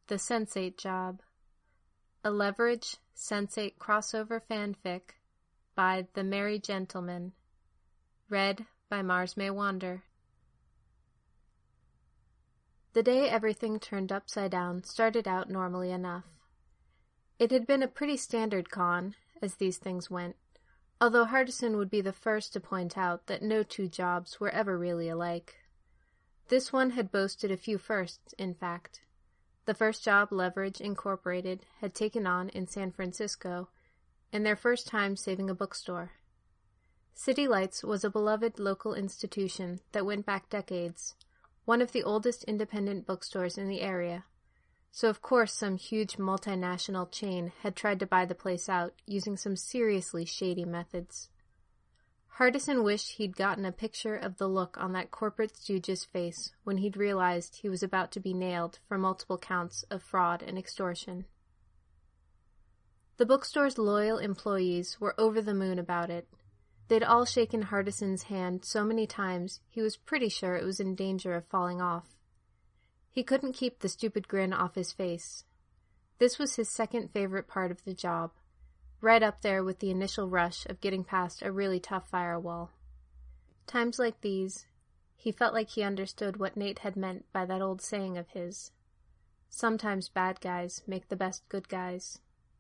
The Sense8 Job, a Leverage Sense8 crossover fanfic by The Merry Gentleman, read by Mars May Wander. The day everything turned upside down started out normally enough. It had been a pretty standard con, as these things went, although Hardison would be the first to point out that no two jobs were ever really alike. This one had boasted a few firsts, in fact. The first job Leverage Incorporated had taken on in San Francisco, and their first time saving a bookstore. City Lights was a beloved local institution that went back decades, one of the oldest independent bookstores in the area, so of course some huge multinational chain had tried to buy the place out using some seriously shady methods. Hardison wished he'd gotten a picture of the look on that corporate stooge's face when he'd realized he was about to be nailed for multiple counts of fraud and extortion. The bookstore's loyal employees were over the moon about it. They'd all shaken Hardison's hand so many times he was pretty sure it was in danger of falling off. He couldn't keep the stupid grin off his face. This was his second favorite part of the job, right up there with the initial rush of getting past a really tough firewall. Times like these, he felt like he understood what Nate had meant by that old saying of his. Sometimes bad guys make the best good guys.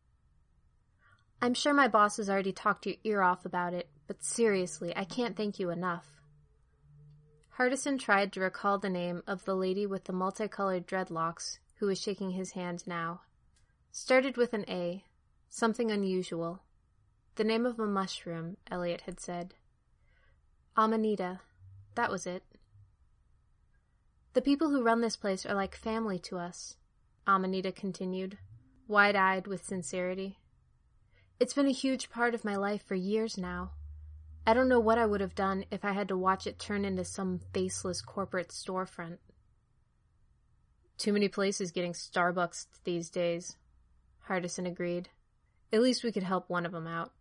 I'm sure my boss has already talked your ear off about it, but seriously, I can't thank you enough. Hardison tried to recall the name of the lady with the multicolored dreadlocks who was shaking his hand now. Started with an A, something unusual. The name of a mushroom, Elliot had said. Amanita. That was it. The people who run this place are like family to us, Amanita continued, wide-eyed with sincerity. It's been a huge part of my life for years now. I don't know what I would have done if I had to watch it turn into some faceless corporate storefront. Too many places getting Starbucks these days, Hardison agreed. At least we could help one of them out.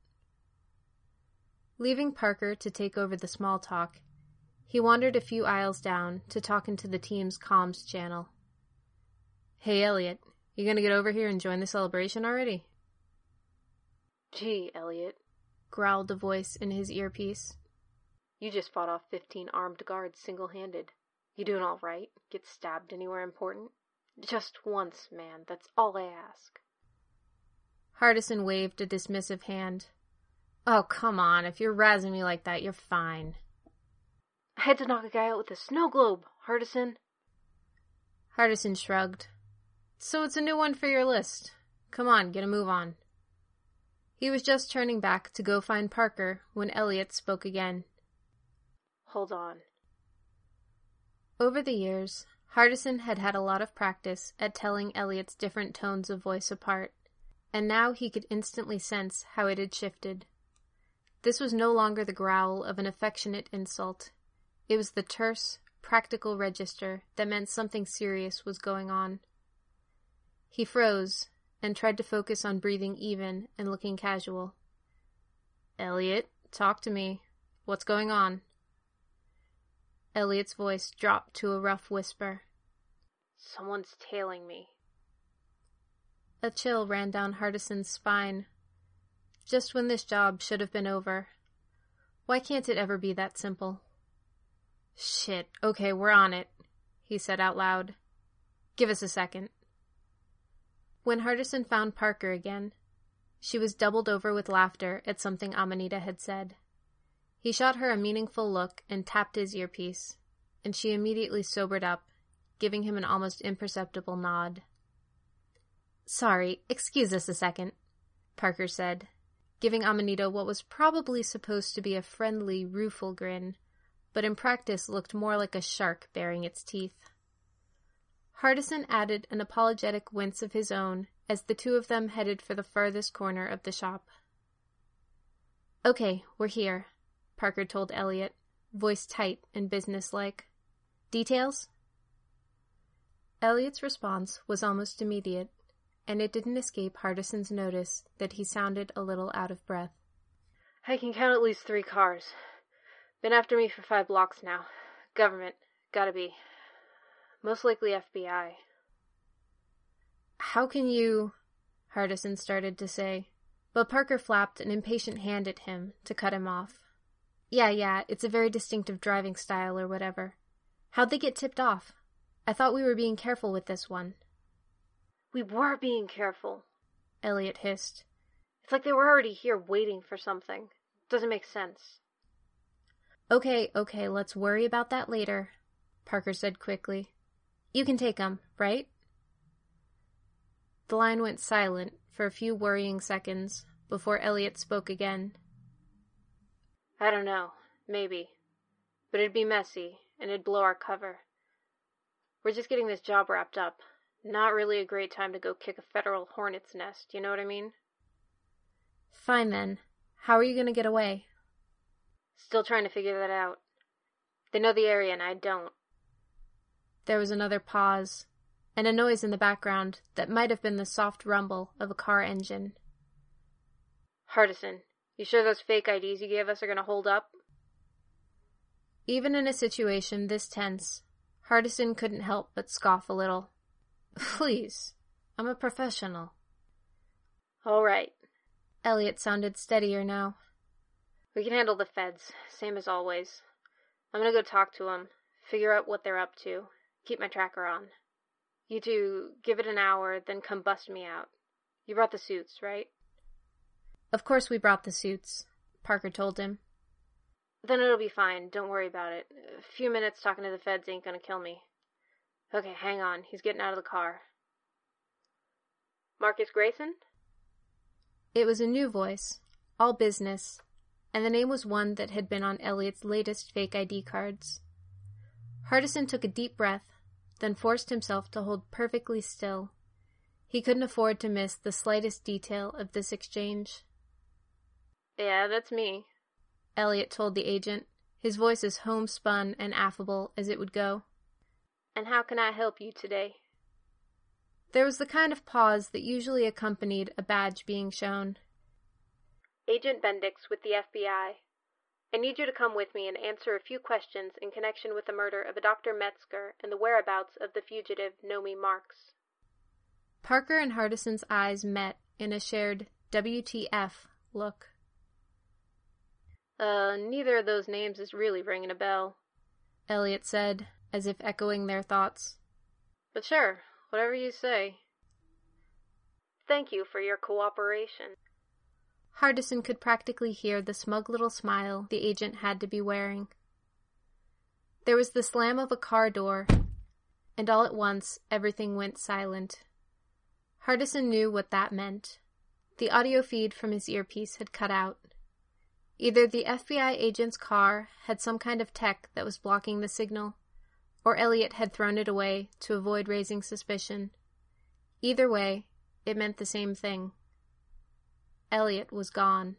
Leaving Parker to take over the small talk, he wandered a few aisles down to talk into the team's comms channel. Hey, Elliot, you gonna get over here and join the celebration already? Gee, Elliot, growled a voice in his earpiece. You just fought off 15 armed guards single-handed. You doing all right? Get stabbed anywhere important? Just once, man, that's all I ask. Hardison waved a dismissive hand. Oh, come on, if you're razzing me like that, you're fine. I had to knock a guy out with a snow globe, Hardison. Hardison shrugged. So it's a new one for your list. Come on, get a move on. He was just turning back to go find Parker when Elliot spoke again. Hold on. Over the years, Hardison had had a lot of practice at telling Elliot's different tones of voice apart, and now he could instantly sense how it had shifted. This was no longer the growl of an affectionate insult. It was the terse, practical register that meant something serious was going on. He froze and tried to focus on breathing even and looking casual. Elliot, talk to me. What's going on? Elliot's voice dropped to a rough whisper. Someone's tailing me. A chill ran down Hardison's spine. Just when this job should have been over. Why can't it ever be that simple? Shit, okay, we're on it, he said out loud. Give us a second. When Hardison found Parker again, she was doubled over with laughter at something Amanita had said. He shot her a meaningful look and tapped his earpiece, and she immediately sobered up, giving him an almost imperceptible nod. Sorry, excuse us a second, Parker said, giving Amanita what was probably supposed to be a friendly, rueful grin, but in practice looked more like a shark baring its teeth. Hardison added an apologetic wince of his own as the two of them headed for the furthest corner of the shop. Okay, we're here, Parker told Elliot, voice tight and businesslike. Details? Elliot's response was almost immediate, and it didn't escape Hardison's notice that he sounded a little out of breath. I can count at least 3 cars. Been after me for 5 blocks now. Government. Gotta be. Most likely FBI. How can you... Hardison started to say, but Parker flapped an impatient hand at him to cut him off. Yeah, it's a very distinctive driving style or whatever. How'd they get tipped off? I thought we were being careful with this one. We were being careful, Elliot hissed. It's like they were already here waiting for something. Doesn't make sense. Okay, let's worry about that later, Parker said quickly. You can take 'em, right? The line went silent for a few worrying seconds before Elliot spoke again. I don't know. Maybe. But it'd be messy, and it'd blow our cover. We're just getting this job wrapped up. Not really a great time to go kick a federal hornet's nest, you know what I mean? Fine then. How are you going to get away? Still trying to figure that out. They know the area and I don't. There was another pause, and a noise in the background that might have been the soft rumble of a car engine. Hardison, you sure those fake IDs you gave us are going to hold up? Even in a situation this tense, Hardison couldn't help but scoff a little. Please, I'm a professional. All right. Elliot sounded steadier now. We can handle the feds, same as always. I'm going to go talk to them, figure out what they're up to, keep my tracker on. You two, give it an hour, then come bust me out. You brought the suits, right? Of course we brought the suits, Parker told him. Then it'll be fine, don't worry about it. A few minutes talking to the feds ain't gonna kill me. Okay, hang on, he's getting out of the car. Marcus Grayson? It was a new voice, all business, and the name was one that had been on Elliot's latest fake ID cards. Hardison took a deep breath, then forced himself to hold perfectly still. He couldn't afford to miss the slightest detail of this exchange. Yeah, that's me, Elliot told the agent, his voice as homespun and affable as it would go. And how can I help you today? There was the kind of pause that usually accompanied a badge being shown. Agent Bendix with the FBI. I need you to come with me and answer a few questions in connection with the murder of a Dr. Metzger and the whereabouts of the fugitive Nomi Marks. Parker and Hardison's eyes met in a shared WTF look. Neither of those names is really ringing a bell, Elliot said, as if echoing their thoughts. But sure, whatever you say. Thank you for your cooperation. Hardison could practically hear the smug little smile the agent had to be wearing. There was the slam of a car door, and all at once everything went silent. Hardison knew what that meant. The audio feed from his earpiece had cut out. Either the FBI agent's car had some kind of tech that was blocking the signal, or Elliot had thrown it away to avoid raising suspicion. Either way, it meant the same thing. Elliot was gone.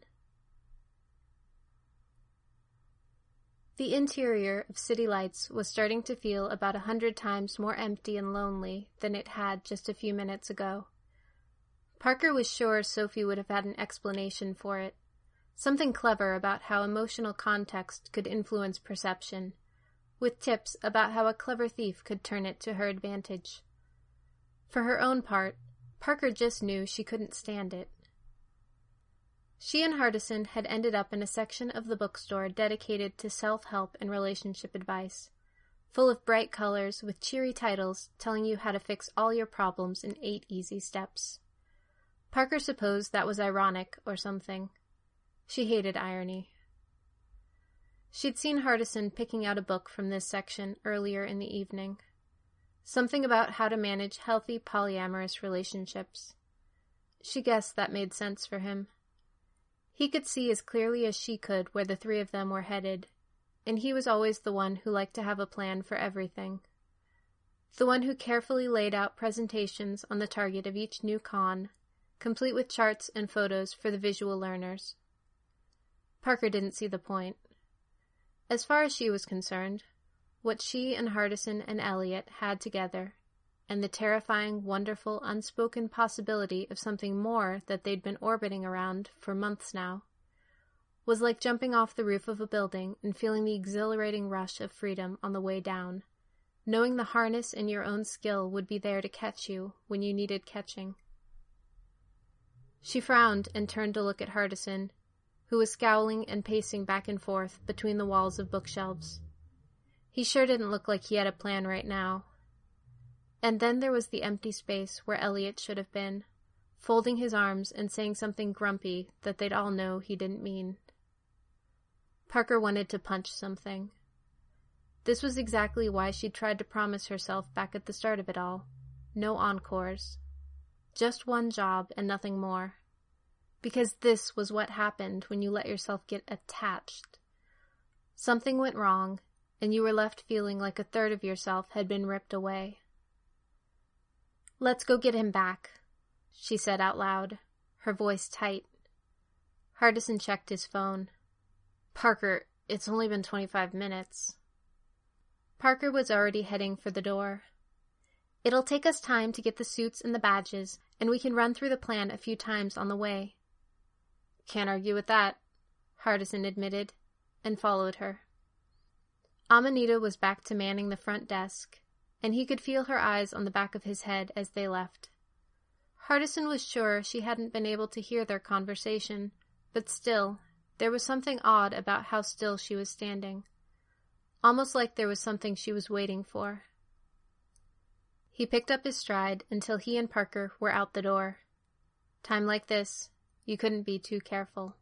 The interior of City Lights was starting to feel about 100 times more empty and lonely than it had just a few minutes ago. Parker was sure Sophie would have had an explanation for it. Something clever about how emotional context could influence perception, with tips about how a clever thief could turn it to her advantage. For her own part, Parker just knew she couldn't stand it. She and Hardison had ended up in a section of the bookstore dedicated to self-help and relationship advice, full of bright colors with cheery titles telling you how to fix all your problems in 8 easy steps. Parker supposed that was ironic or something. She hated irony. She'd seen Hardison picking out a book from this section earlier in the evening. Something about how to manage healthy polyamorous relationships. She guessed that made sense for him. He could see as clearly as she could where the three of them were headed, and he was always the one who liked to have a plan for everything. The one who carefully laid out presentations on the target of each new con, complete with charts and photos for the visual learners. Parker didn't see the point. As far as she was concerned, what she and Hardison and Elliot had together, and the terrifying, wonderful, unspoken possibility of something more that they'd been orbiting around for months now, was like jumping off the roof of a building and feeling the exhilarating rush of freedom on the way down, knowing the harness and your own skill would be there to catch you when you needed catching. She frowned and turned to look at Hardison, who was scowling and pacing back and forth between the walls of bookshelves. He sure didn't look like he had a plan right now. And then there was the empty space where Elliot should have been, folding his arms and saying something grumpy that they'd all know he didn't mean. Parker wanted to punch something. This was exactly why she'd tried to promise herself back at the start of it all. No encores. Just one job and nothing more. Because this was what happened when you let yourself get attached. Something went wrong, and you were left feeling like a third of yourself had been ripped away. "Let's go get him back," she said out loud, her voice tight. Hardison checked his phone. "Parker, it's only been 25 minutes. Parker was already heading for the door. "It'll take us time to get the suits and the badges, and we can run through the plan a few times on the way." "Can't argue with that," Hardison admitted, and followed her. Amanita was back to manning the front desk, and he could feel her eyes on the back of his head as they left. Hardison was sure she hadn't been able to hear their conversation, but still, there was something odd about how still she was standing. Almost like there was something she was waiting for. He picked up his stride until he and Parker were out the door. Time like this, you couldn't be too careful.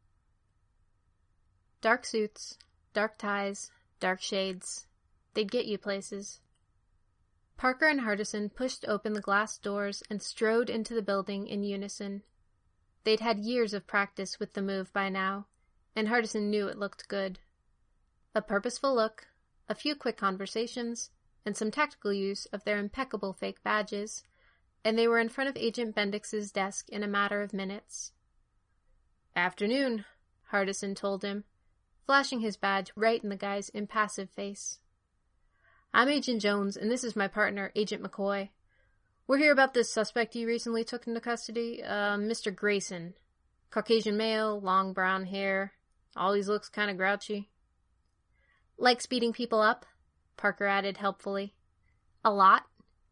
Dark suits, dark ties, dark shades. They'd get you places. Parker and Hardison pushed open the glass doors and strode into the building in unison. They'd had years of practice with the move by now, and Hardison knew it looked good. A purposeful look, a few quick conversations, and some tactical use of their impeccable fake badges, and they were in front of Agent Bendix's desk in a matter of minutes. "Afternoon," Hardison told him, flashing his badge right in the guy's impassive face. "I'm Agent Jones, and this is my partner, Agent McCoy. We're here about this suspect you recently took into custody, Mr. Grayson. Caucasian male, long brown hair, always looks kind of grouchy." "Likes beating people up," Parker added helpfully. "A lot?"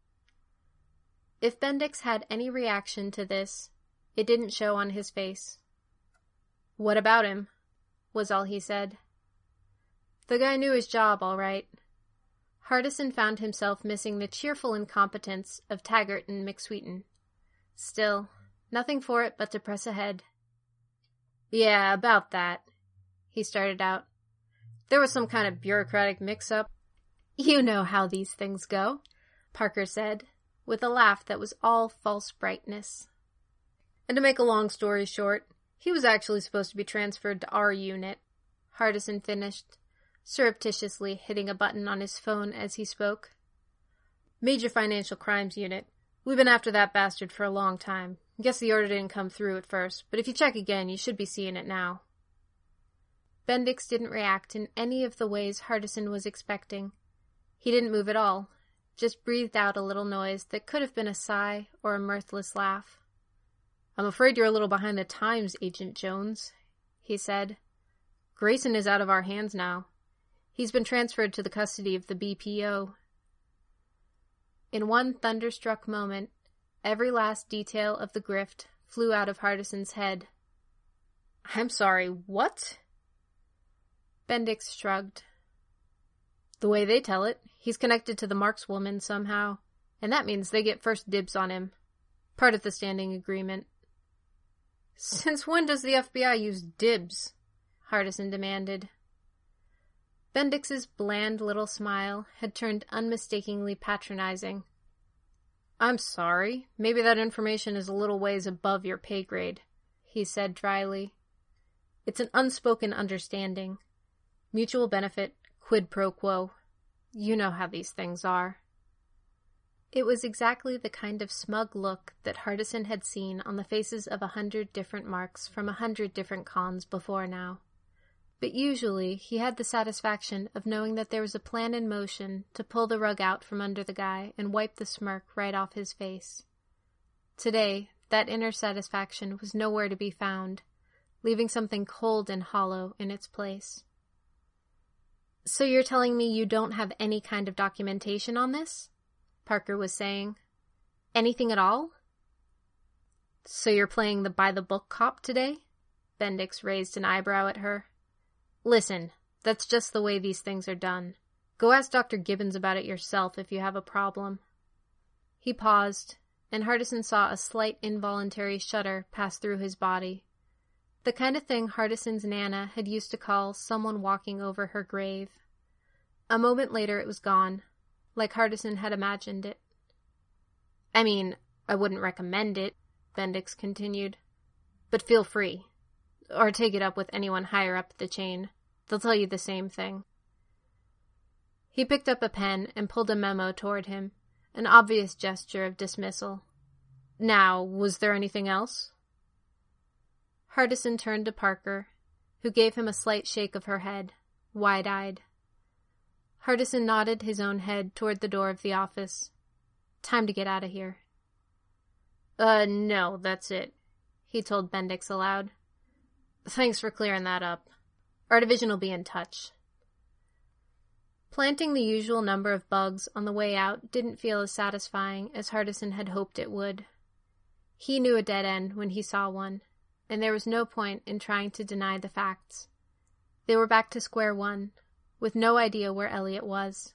If Bendix had any reaction to this, it didn't show on his face. "What about him?" was all he said. The guy knew his job, all right. Hardison found himself missing the cheerful incompetence of Taggart and McSweeten. Still, nothing for it but to press ahead. "Yeah, about that," he started out. "There was some kind of bureaucratic mix-up." "You know how these things go," Parker said, with a laugh that was all false brightness. "And to make a long story short, he was actually supposed to be transferred to our unit," Hardison finished, surreptitiously hitting a button on his phone as he spoke. "Major Financial Crimes Unit. We've been after that bastard for a long time. Guess the order didn't come through at first, but if you check again, you should be seeing it now." Bendix didn't react in any of the ways Hardison was expecting. He didn't move at all, just breathed out a little noise that could have been a sigh or a mirthless laugh. "I'm afraid you're a little behind the times, Agent Jones," he said. "Grayson is out of our hands now. He's been transferred to the custody of the BPO." In one thunderstruck moment, every last detail of the grift flew out of Hardison's head. "I'm sorry, what?" Bendix shrugged. "The way they tell it, he's connected to the Marks woman somehow, and that means they get first dibs on him. Part of the standing agreement." "Since when does the FBI use dibs?" Hardison demanded. Bendix's bland little smile had turned unmistakingly patronizing. "I'm sorry, maybe that information is a little ways above your pay grade," he said dryly. "It's an unspoken understanding. Mutual benefit, quid pro quo. You know how these things are." It was exactly the kind of smug look that Hardison had seen on the faces of 100 different Marks from 100 different cons before now. But usually he had the satisfaction of knowing that there was a plan in motion to pull the rug out from under the guy and wipe the smirk right off his face. Today, that inner satisfaction was nowhere to be found, leaving something cold and hollow in its place. So you're telling me you don't have any kind of documentation on this? Parker was saying. Anything at all? So you're playing the by-the-book cop today? Bendix raised an eyebrow at her. Listen, that's just the way these things are done. Go ask Dr. Gibbons about it yourself if you have a problem. He paused, and Hardison saw a slight involuntary shudder pass through his body. The kind of thing Hardison's Nana had used to call someone walking over her grave. A moment later it was gone, like Hardison had imagined it. I mean, I wouldn't recommend it, Bendix continued. But feel free. Or take it up with anyone higher up the chain. They'll tell you the same thing. He picked up a pen and pulled a memo toward him, an obvious gesture of dismissal. Now, was there anything else? Hardison turned to Parker, who gave him a slight shake of her head, wide-eyed. Hardison nodded his own head toward the door of the office. Time to get out of here. No, that's it, he told Bendix aloud. Thanks for clearing that up. Our division will be in touch. Planting the usual number of bugs on the way out didn't feel as satisfying as Hardison had hoped it would. He knew a dead end when he saw one, and there was no point in trying to deny the facts. They were back to square one, with no idea where Elliot was.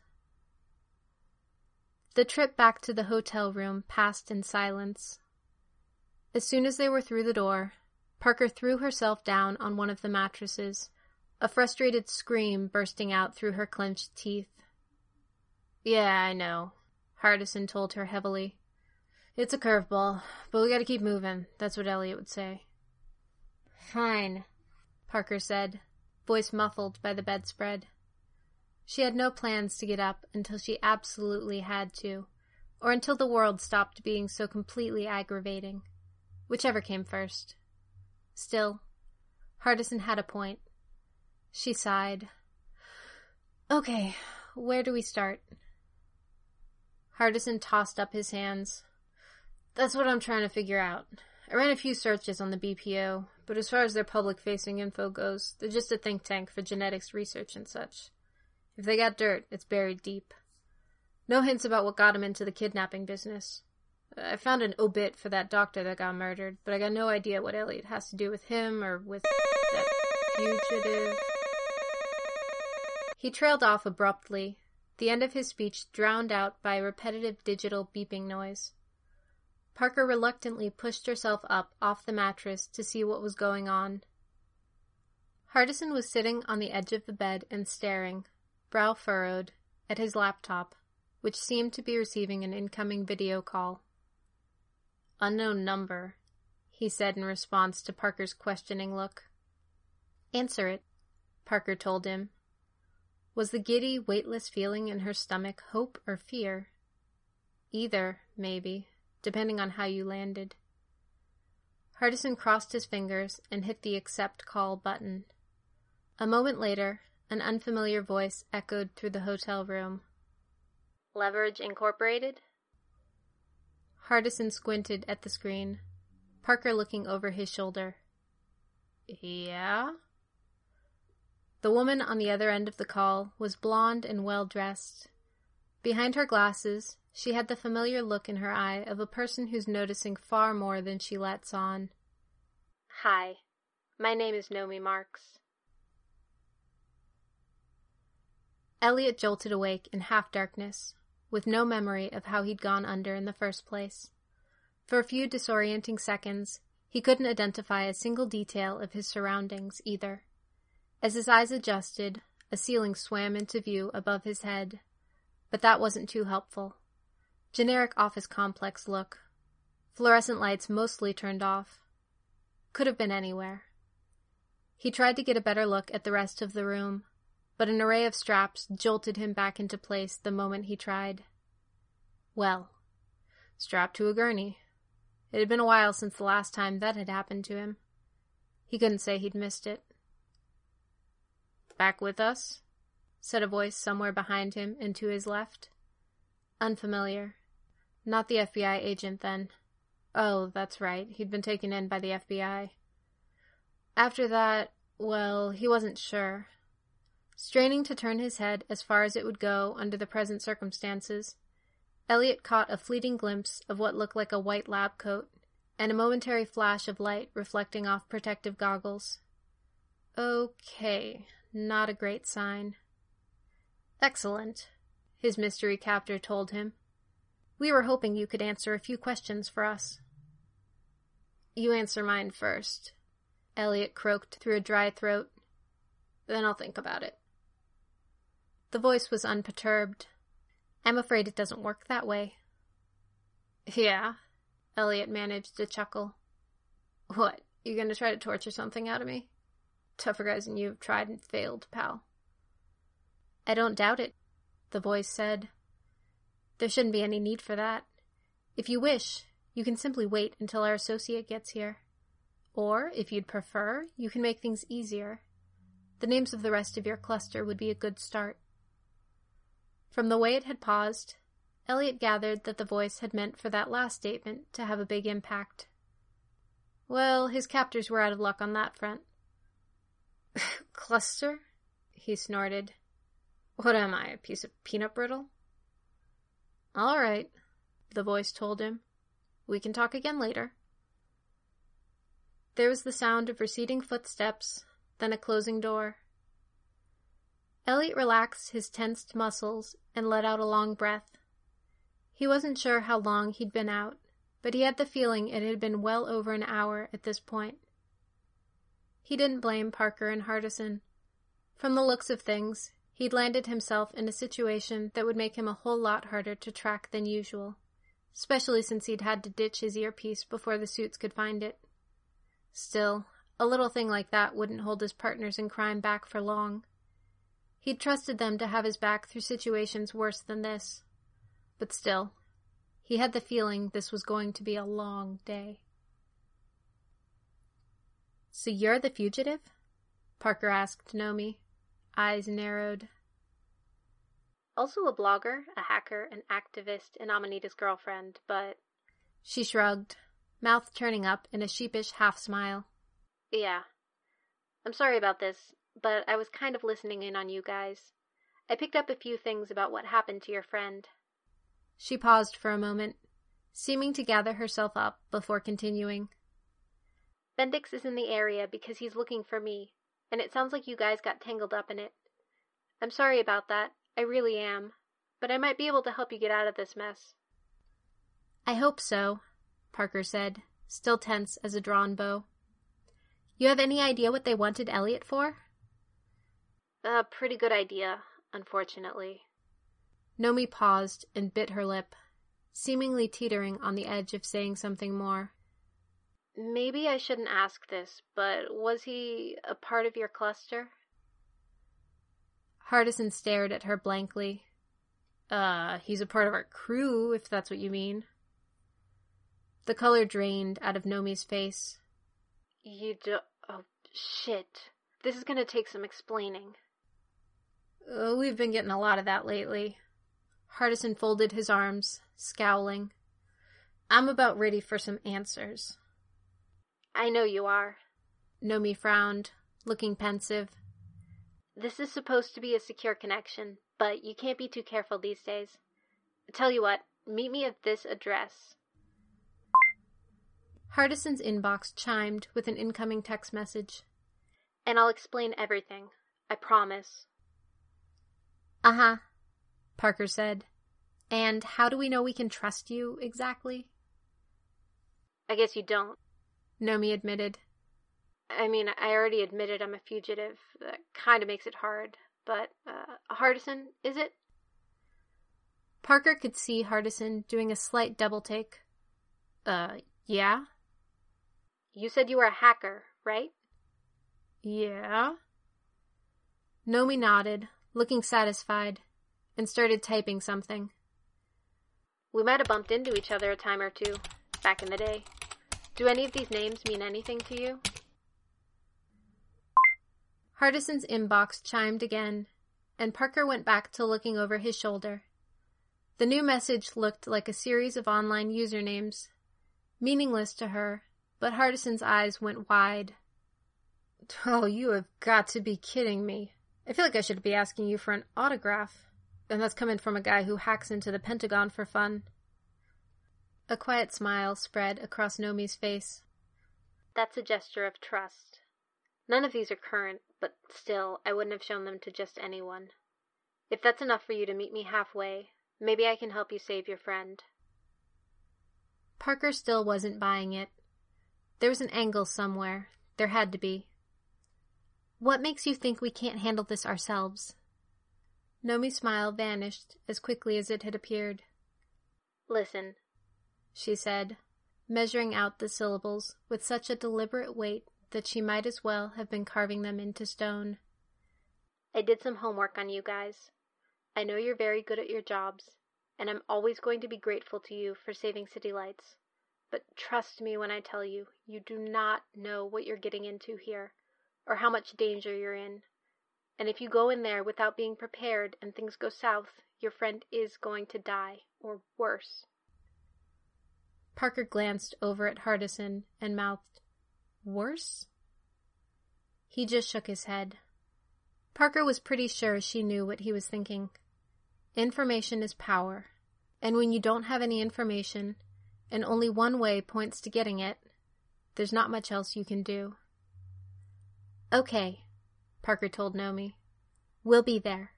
The trip back to the hotel room passed in silence. As soon as they were through the door, Parker threw herself down on one of the mattresses, a frustrated scream bursting out through her clenched teeth. Yeah, I know, Hardison told her heavily. It's a curveball, but we gotta keep moving. That's what Elliot would say. Fine, Parker said, voice muffled by the bedspread. She had no plans to get up until she absolutely had to, or until the world stopped being so completely aggravating. Whichever came first. Still, Hardison had a point. She sighed. Okay, where do we start? Hardison tossed up his hands. That's what I'm trying to figure out. I ran a few searches on the BPO, but as far as their public-facing info goes, they're just a think tank for genetics research and such. If they got dirt, it's buried deep. No hints about what got him into the kidnapping business. I found an obit for that doctor that got murdered, but I got no idea what Elliot has to do with him or with that fugitive. He trailed off abruptly, the end of his speech drowned out by a repetitive digital beeping noise. Parker reluctantly pushed herself up off the mattress to see what was going on. Hardison was sitting on the edge of the bed and staring, brow furrowed, at his laptop, which seemed to be receiving an incoming video call. Unknown number, he said in response to Parker's questioning look. Answer it, Parker told him. Was the giddy, weightless feeling in her stomach hope or fear? Either, maybe, depending on how you landed. Hardison crossed his fingers and hit the accept call button. A moment later, an unfamiliar voice echoed through the hotel room. Leverage Incorporated? Hardison squinted at the screen, Parker looking over his shoulder. Yeah? The woman on the other end of the call was blonde and well-dressed. Behind her glasses, she had the familiar look in her eye of a person who's noticing far more than she lets on. Hi, my name is Nomi Marks. Elliot jolted awake in half-darkness, with no memory of how he'd gone under in the first place. For a few disorienting seconds, he couldn't identify a single detail of his surroundings, either. As his eyes adjusted, a ceiling swam into view above his head, but that wasn't too helpful. Generic office complex look. Fluorescent lights mostly turned off. Could have been anywhere. He tried to get a better look at the rest of the room, but an array of straps jolted him back into place the moment he tried. Well, strapped to a gurney. It had been a while since the last time that had happened to him. He couldn't say he'd missed it. Back with us? Said a voice somewhere behind him and to his left. Unfamiliar. Not the FBI agent, then. Oh, that's right. He'd been taken in by the FBI. After that, well, he wasn't sure. Straining to turn his head as far as it would go under the present circumstances, Elliot caught a fleeting glimpse of what looked like a white lab coat, and a momentary flash of light reflecting off protective goggles. Okay, not a great sign. Excellent, his mystery captor told him. We were hoping you could answer a few questions for us. You answer mine first, Elliot croaked through a dry throat. Then I'll think about it. The voice was unperturbed. I'm afraid it doesn't work that way. Yeah, Elliot managed to chuckle. What, you gonna try to torture something out of me? Tougher guys than you have tried and failed, pal. I don't doubt it, the voice said. There shouldn't be any need for that. If you wish, you can simply wait until our associate gets here. Or, if you'd prefer, you can make things easier. The names of the rest of your cluster would be a good start. From the way it had paused, Elliot gathered that the voice had meant for that last statement to have a big impact. Well, his captors were out of luck on that front. Cluster? He snorted. What am I, a piece of peanut brittle? All right, the voice told him. We can talk again later. There was the sound of receding footsteps, then a closing door. Elliot relaxed his tensed muscles and let out a long breath. He wasn't sure how long he'd been out, but he had the feeling it had been well over an hour at this point. He didn't blame Parker and Hardison. From the looks of things, he'd landed himself in a situation that would make him a whole lot harder to track than usual, especially since he'd had to ditch his earpiece before the suits could find it. Still, a little thing like that wouldn't hold his partners in crime back for long. He'd trusted them to have his back through situations worse than this. But still, he had the feeling this was going to be a long day. So you're the fugitive? Parker asked Nomi, eyes narrowed. Also a blogger, a hacker, an activist, and Amanita's girlfriend, but... She shrugged, mouth turning up in a sheepish half-smile. Yeah. I'm sorry about this, but I was kind of listening in on you guys. I picked up a few things about what happened to your friend. She paused for a moment, seeming to gather herself up before continuing. Bendix is in the area because he's looking for me, and it sounds like you guys got tangled up in it. I'm sorry about that, I really am, but I might be able to help you get out of this mess. I hope so, Parker said, still tense as a drawn bow. You have any idea what they wanted Elliot for? A pretty good idea, unfortunately. Nomi paused and bit her lip, seemingly teetering on the edge of saying something more. Maybe I shouldn't ask this, but was he a part of your cluster? Hardison stared at her blankly. He's a part of our crew, if that's what you mean. The color drained out of Nomi's face. Oh, shit. This is gonna take some explaining. We've been getting a lot of that lately. Hardison folded his arms, scowling. I'm about ready for some answers. I know you are. Nomi frowned, looking pensive. This is supposed to be a secure connection, but you can't be too careful these days. Tell you what, meet me at this address. Hardison's inbox chimed with an incoming text message. And I'll explain everything. I promise. Uh-huh, Parker said. And how do we know we can trust you, exactly? I guess you don't. Nomi admitted. I mean, I already admitted I'm a fugitive. That kind of makes it hard. But, Hardison, is it? Parker could see Hardison doing a slight double-take. Yeah? You said you were a hacker, right? Yeah? Nomi nodded, looking satisfied, and started typing something. We might have bumped into each other a time or two, back in the day. Do any of these names mean anything to you? Hardison's inbox chimed again, and Parker went back to looking over his shoulder. The new message looked like a series of online usernames, meaningless to her, but Hardison's eyes went wide. Oh, you have got to be kidding me. I feel like I should be asking you for an autograph, and that's coming from a guy who hacks into the Pentagon for fun. A quiet smile spread across Nomi's face. That's a gesture of trust. None of these are current, but still, I wouldn't have shown them to just anyone. If that's enough for you to meet me halfway, maybe I can help you save your friend. Parker still wasn't buying it. There was an angle somewhere. There had to be. What makes you think we can't handle this ourselves? Nomi's smile vanished as quickly as it had appeared. Listen, she said, measuring out the syllables with such a deliberate weight that she might as well have been carving them into stone. I did some homework on you guys. I know you're very good at your jobs, and I'm always going to be grateful to you for saving City Lights. But trust me when I tell you, you do not know what you're getting into here, or how much danger you're in. And if you go in there without being prepared and things go south, your friend is going to die, or worse. Parker glanced over at Hardison and mouthed, "Worse?" He just shook his head. Parker was pretty sure she knew what he was thinking. Information is power, and when you don't have any information, and only one way points to getting it, there's not much else you can do. "Okay," Parker told Nomi. "We'll be there."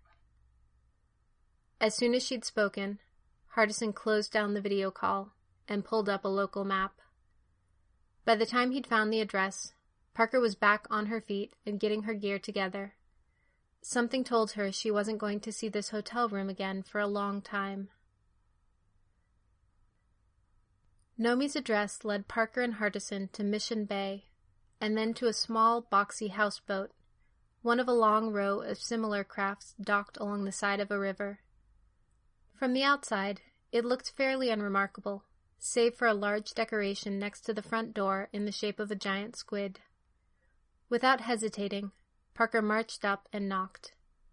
As soon as she'd spoken, Hardison closed down the video call and pulled up a local map. By the time he'd found the address, Parker was back on her feet and getting her gear together. Something told her she wasn't going to see this hotel room again for a long time. Nomi's address led Parker and Hardison to Mission Bay, and then to a small, boxy houseboat, one of a long row of similar crafts docked along the side of a river. From the outside, it looked fairly unremarkable, save for a large decoration next to the front door in the shape of a giant squid. Without hesitating, Parker marched up and knocked.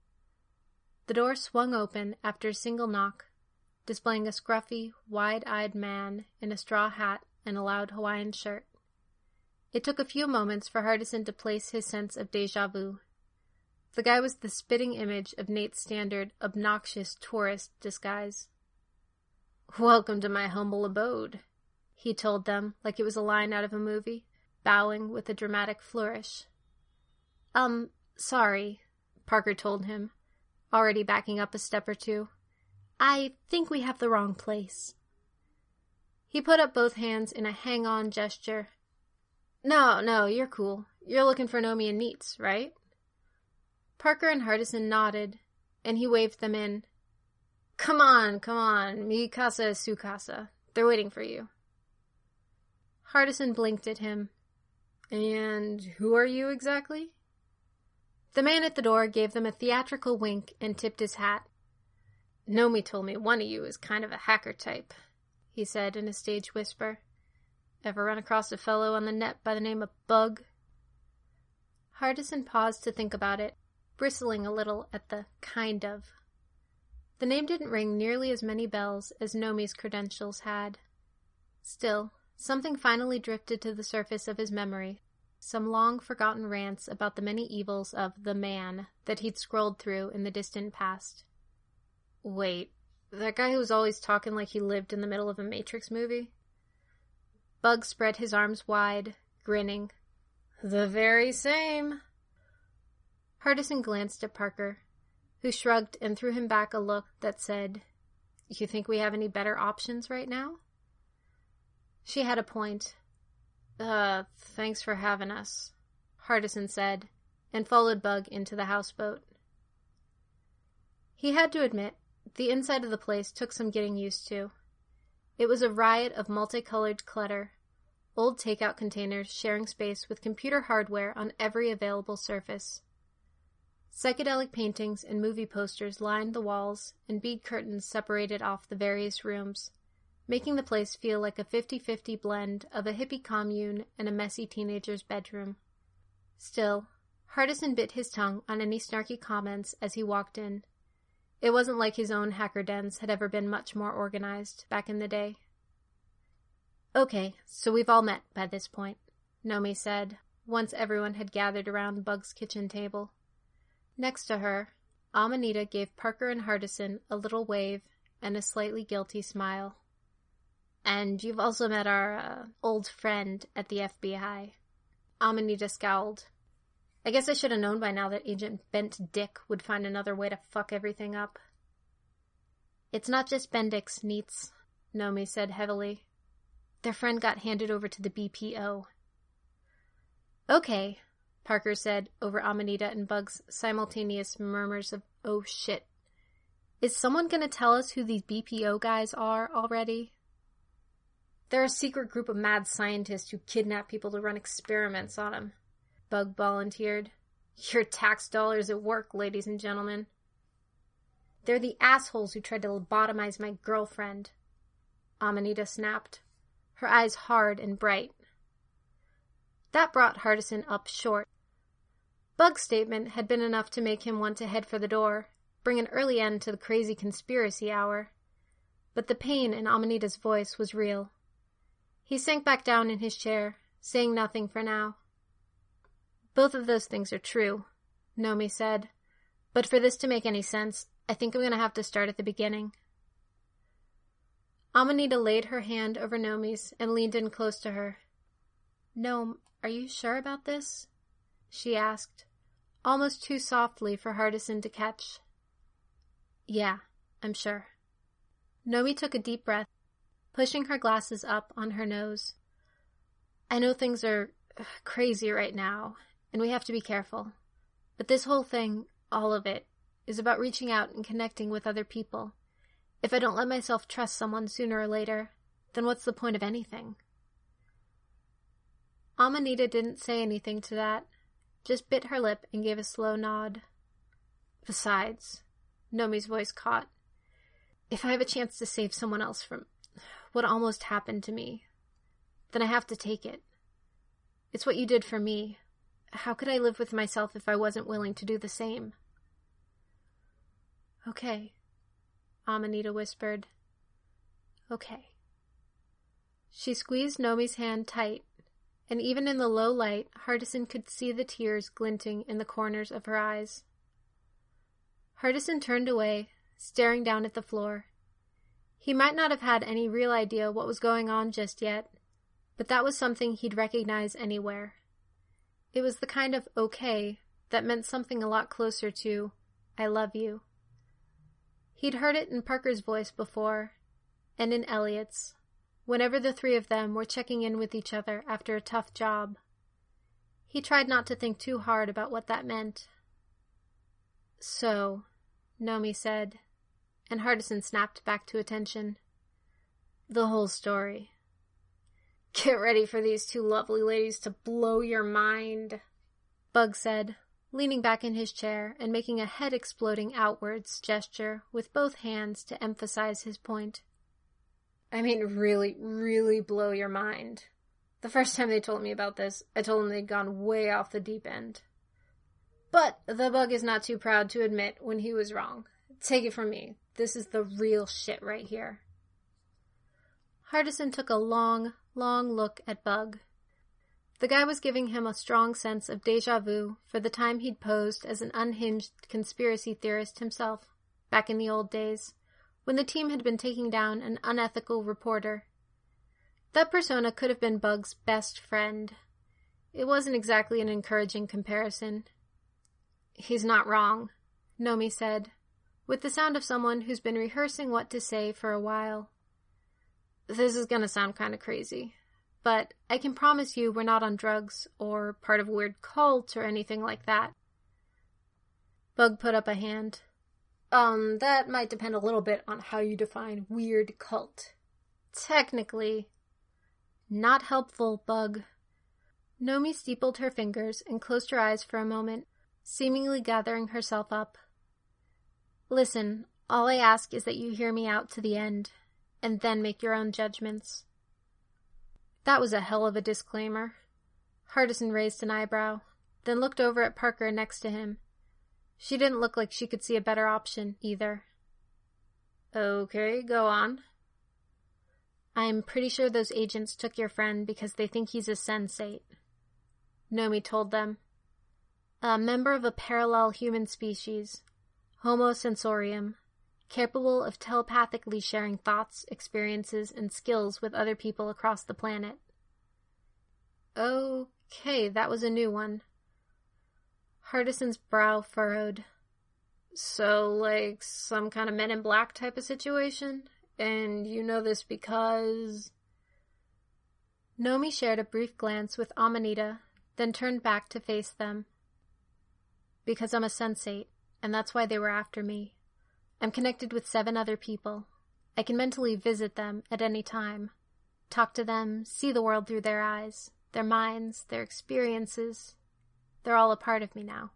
The door swung open after a single knock, displaying a scruffy, wide-eyed man in a straw hat and a loud Hawaiian shirt. It took a few moments for Hardison to place his sense of déjà vu. The guy was the spitting image of Nate's standard, obnoxious tourist disguise. "Welcome to my humble abode," he told them like it was a line out of a movie, bowing with a dramatic flourish. Sorry," Parker told him, already backing up a step or two. "I think we have the wrong place." He put up both hands in a hang-on gesture. No, you're cool. You're looking for Nomi and Meats, right?" Parker and Hardison nodded, and he waved them in. Come on, mi casa es su casa. They're waiting for you." Hardison blinked at him. "And who are you exactly?" The man at the door gave them a theatrical wink and tipped his hat. "Nomi told me one of you is kind of a hacker type," he said in a stage whisper. "Ever run across a fellow on the net by the name of Bug?" Hardison paused to think about it, bristling a little at the kind of. The name didn't ring nearly as many bells as Nomi's credentials had. Still, something finally drifted to the surface of his memory, some long-forgotten rants about the many evils of the man that he'd scrolled through in the distant past. Wait, that guy who was always talking like he lived in the middle of a Matrix movie? Bug spread his arms wide, grinning. "The very same." Hardison glanced at Parker, who shrugged and threw him back a look that said, "You think we have any better options right now?" She had a point. Thanks for having us," Hardison said, and followed Bug into the houseboat. He had to admit, the inside of the place took some getting used to. It was a riot of multicolored clutter, old takeout containers sharing space with computer hardware on every available surface. Psychedelic paintings and movie posters lined the walls, and bead curtains separated off the various rooms, making the place feel like a 50-50 blend of a hippie commune and a messy teenager's bedroom. Still, Hardison bit his tongue on any snarky comments as he walked in. It wasn't like his own hacker dens had ever been much more organized back in the day. "Okay, so we've all met by this point," Nomi said, once everyone had gathered around Bug's kitchen table. Next to her, Amanita gave Parker and Hardison a little wave and a slightly guilty smile. And you've also met our old friend at the FBI. Amanita scowled. I guess I should have known by now that Agent Bent Dick would find another way to fuck everything up. It's not just Bendix, Neats, Nomi said heavily. Their friend got handed over to the BPO. Okay, Parker said over Amanita and Bug's simultaneous murmurs of, oh shit. Is someone gonna tell us who these BPO guys are already? They're a secret group of mad scientists who kidnap people to run experiments on them, Bug volunteered. Your tax dollars at work, ladies and gentlemen. They're the assholes who tried to lobotomize my girlfriend, Amanita snapped, her eyes hard and bright. That brought Hardison up short. Bug's statement had been enough to make him want to head for the door, bring an early end to the crazy conspiracy hour. But the pain in Amanita's voice was real. He sank back down in his chair, saying nothing for now. Both of those things are true, Nomi said. But for this to make any sense, I think I'm going to have to start at the beginning. Amanita laid her hand over Nomi's and leaned in close to her. Nom, are you sure about this? She asked, almost too softly for Hardison to catch. Yeah, I'm sure. Nomi took a deep breath, pushing her glasses up on her nose. I know things are crazy right now, and we have to be careful. But this whole thing, all of it, is about reaching out and connecting with other people. If I don't let myself trust someone sooner or later, then what's the point of anything? Amanita didn't say anything to that, just bit her lip and gave a slow nod. Besides, Nomi's voice caught, if I have a chance to save someone else from what almost happened to me, then I have to take it. It's what you did for me. How could I live with myself if I wasn't willing to do the same? Okay, Amanita whispered. Okay. She squeezed Nomi's hand tight, and even in the low light, Hardison could see the tears glinting in the corners of her eyes. Hardison turned away, staring down at the floor. He might not have had any real idea what was going on just yet, but that was something he'd recognize anywhere. It was the kind of okay that meant something a lot closer to, I love you. He'd heard it in Parker's voice before, and in Elliot's, whenever the three of them were checking in with each other after a tough job. He tried not to think too hard about what that meant. So, Nomi said, and Hardison snapped back to attention. The whole story. Get ready for these two lovely ladies to blow your mind, Bug said, leaning back in his chair and making a head-exploding outwards gesture with both hands to emphasize his point. I mean, really, really blow your mind. The first time they told me about this, I told them they'd gone way off the deep end. But the Bug is not too proud to admit when he was wrong. Take it from me. This is the real shit right here. Hardison took a long look at Bug. The guy was giving him a strong sense of déjà vu for the time he'd posed as an unhinged conspiracy theorist himself, back in the old days, when the team had been taking down an unethical reporter. That persona could have been Bug's best friend. It wasn't exactly an encouraging comparison. He's not wrong, Nomi said, with the sound of someone who's been rehearsing what to say for a while. This is gonna sound kinda crazy, but I can promise you we're not on drugs or part of a weird cult or anything like that. Bug put up a hand. That might depend a little bit on how you define weird cult. Technically. Not helpful, Bug. Nomi steepled her fingers and closed her eyes for a moment, seemingly gathering herself up. Listen, all I ask is that you hear me out to the end, and then make your own judgments. That was a hell of a disclaimer. Hardison raised an eyebrow, then looked over at Parker next to him. She didn't look like she could see a better option, either. Okay, go on. I'm pretty sure those agents took your friend because they think he's a sensate, Nomi told them. A member of a parallel human species, Homo sensorium, capable of telepathically sharing thoughts, experiences, and skills with other people across the planet. Okay, that was a new one. Hardison's brow furrowed. So, like, some kind of Men in Black type of situation? And you know this because... Nomi shared a brief glance with Amanita, then turned back to face them. Because I'm a sensate, and that's why they were after me. I'm connected with 7 other people. I can mentally visit them at any time. Talk to them, see the world through their eyes, their minds, their experiences. They're all a part of me now.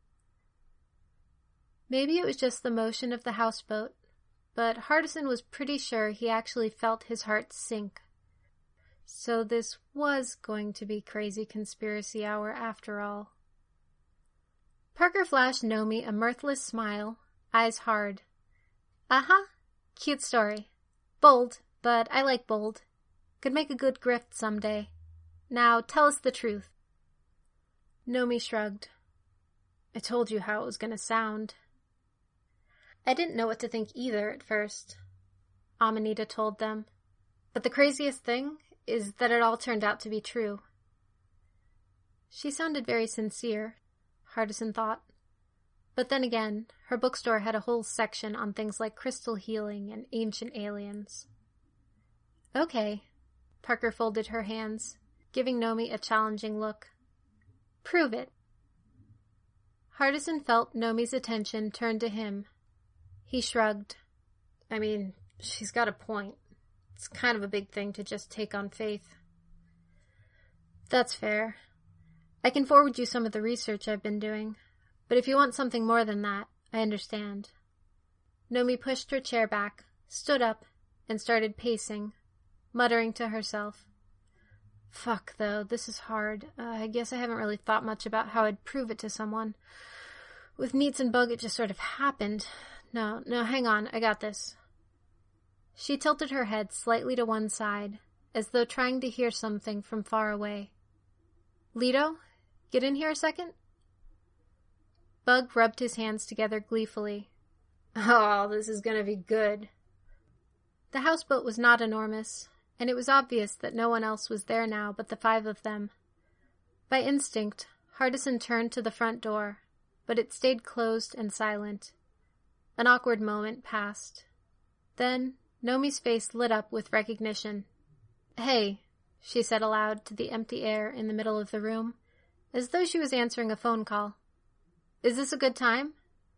Maybe it was just the motion of the houseboat, but Hardison was pretty sure he actually felt his heart sink. So this was going to be crazy conspiracy hour after all. Parker flashed Nomi a mirthless smile, eyes hard. Uh-huh, cute story. Bold, but I like bold. Could make a good grift someday. Now tell us the truth. Nomi shrugged. I told you how it was going to sound. I didn't know what to think either at first, Amanita told them. But the craziest thing is that it all turned out to be true. She sounded very sincere, Hardison thought. But then again, her bookstore had a whole section on things like crystal healing and ancient aliens. Okay, Parker folded her hands, giving Nomi a challenging look. Prove it. Hardison felt Nomi's attention turn to him. He shrugged. I mean, she's got a point. It's kind of a big thing to just take on faith. That's fair. I can forward you some of the research I've been doing, but if you want something more than that, I understand. Nomi pushed her chair back, stood up, and started pacing, muttering to herself. Fuck, though, this is hard. I guess I haven't really thought much about how I'd prove it to someone. With Neats and Bug, it just sort of happened. No, hang on, I got this. She tilted her head slightly to one side, as though trying to hear something from far away. Leto, get in here a second? Bug rubbed his hands together gleefully. Oh, this is gonna be good. The houseboat was not enormous, and it was obvious that no one else was there now but the 5 of them. By instinct, Hardison turned to the front door, but it stayed closed and silent. An awkward moment passed. Then, Nomi's face lit up with recognition. Hey, she said aloud to the empty air in the middle of the room, as though she was answering a phone call. Is this a good time?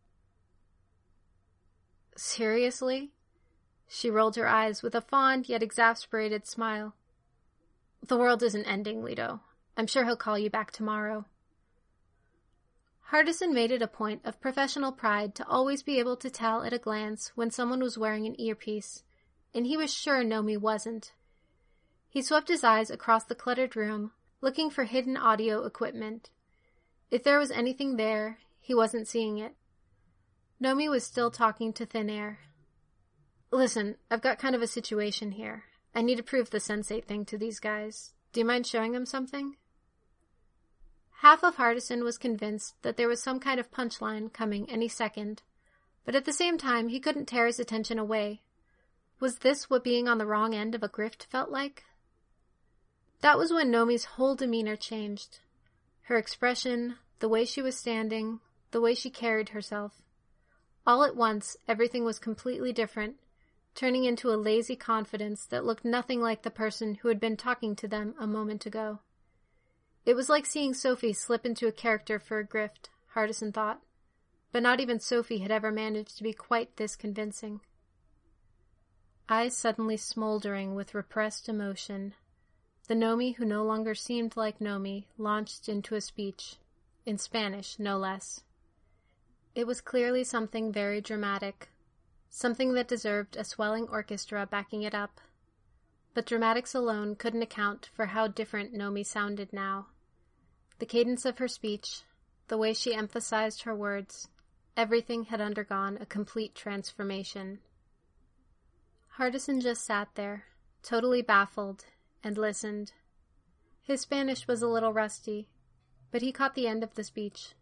Seriously? She rolled her eyes with a fond yet exasperated smile. The world isn't ending, Leto. I'm sure he'll call you back tomorrow. Hardison made it a point of professional pride to always be able to tell at a glance when someone was wearing an earpiece, and he was sure Nomi wasn't. He swept his eyes across the cluttered room, looking for hidden audio equipment. If there was anything there, he wasn't seeing it. Nomi was still talking to thin air. Listen, I've got kind of a situation here. I need to prove the sensate thing to these guys. Do you mind showing them something? Half of Hardison was convinced that there was some kind of punchline coming any second, but at the same time he couldn't tear his attention away. Was this what being on the wrong end of a grift felt like? That was when Nomi's whole demeanor changed. Her expression, the way she was standing, the way she carried herself. All at once, everything was completely different, turning into a lazy confidence that looked nothing like the person who had been talking to them a moment ago. It was like seeing Sophie slip into a character for a grift, Hardison thought, but not even Sophie had ever managed to be quite this convincing. Eyes suddenly smoldering with repressed emotion, the Nomi who no longer seemed like Nomi launched into a speech, in Spanish no less. It was clearly something very dramatic, something that deserved a swelling orchestra backing it up. But dramatics alone couldn't account for how different Nomi sounded now. The cadence of her speech, the way she emphasized her words, everything had undergone a complete transformation. Hardison just sat there, totally baffled, and listened. His Spanish was a little rusty, but he caught the end of the speech,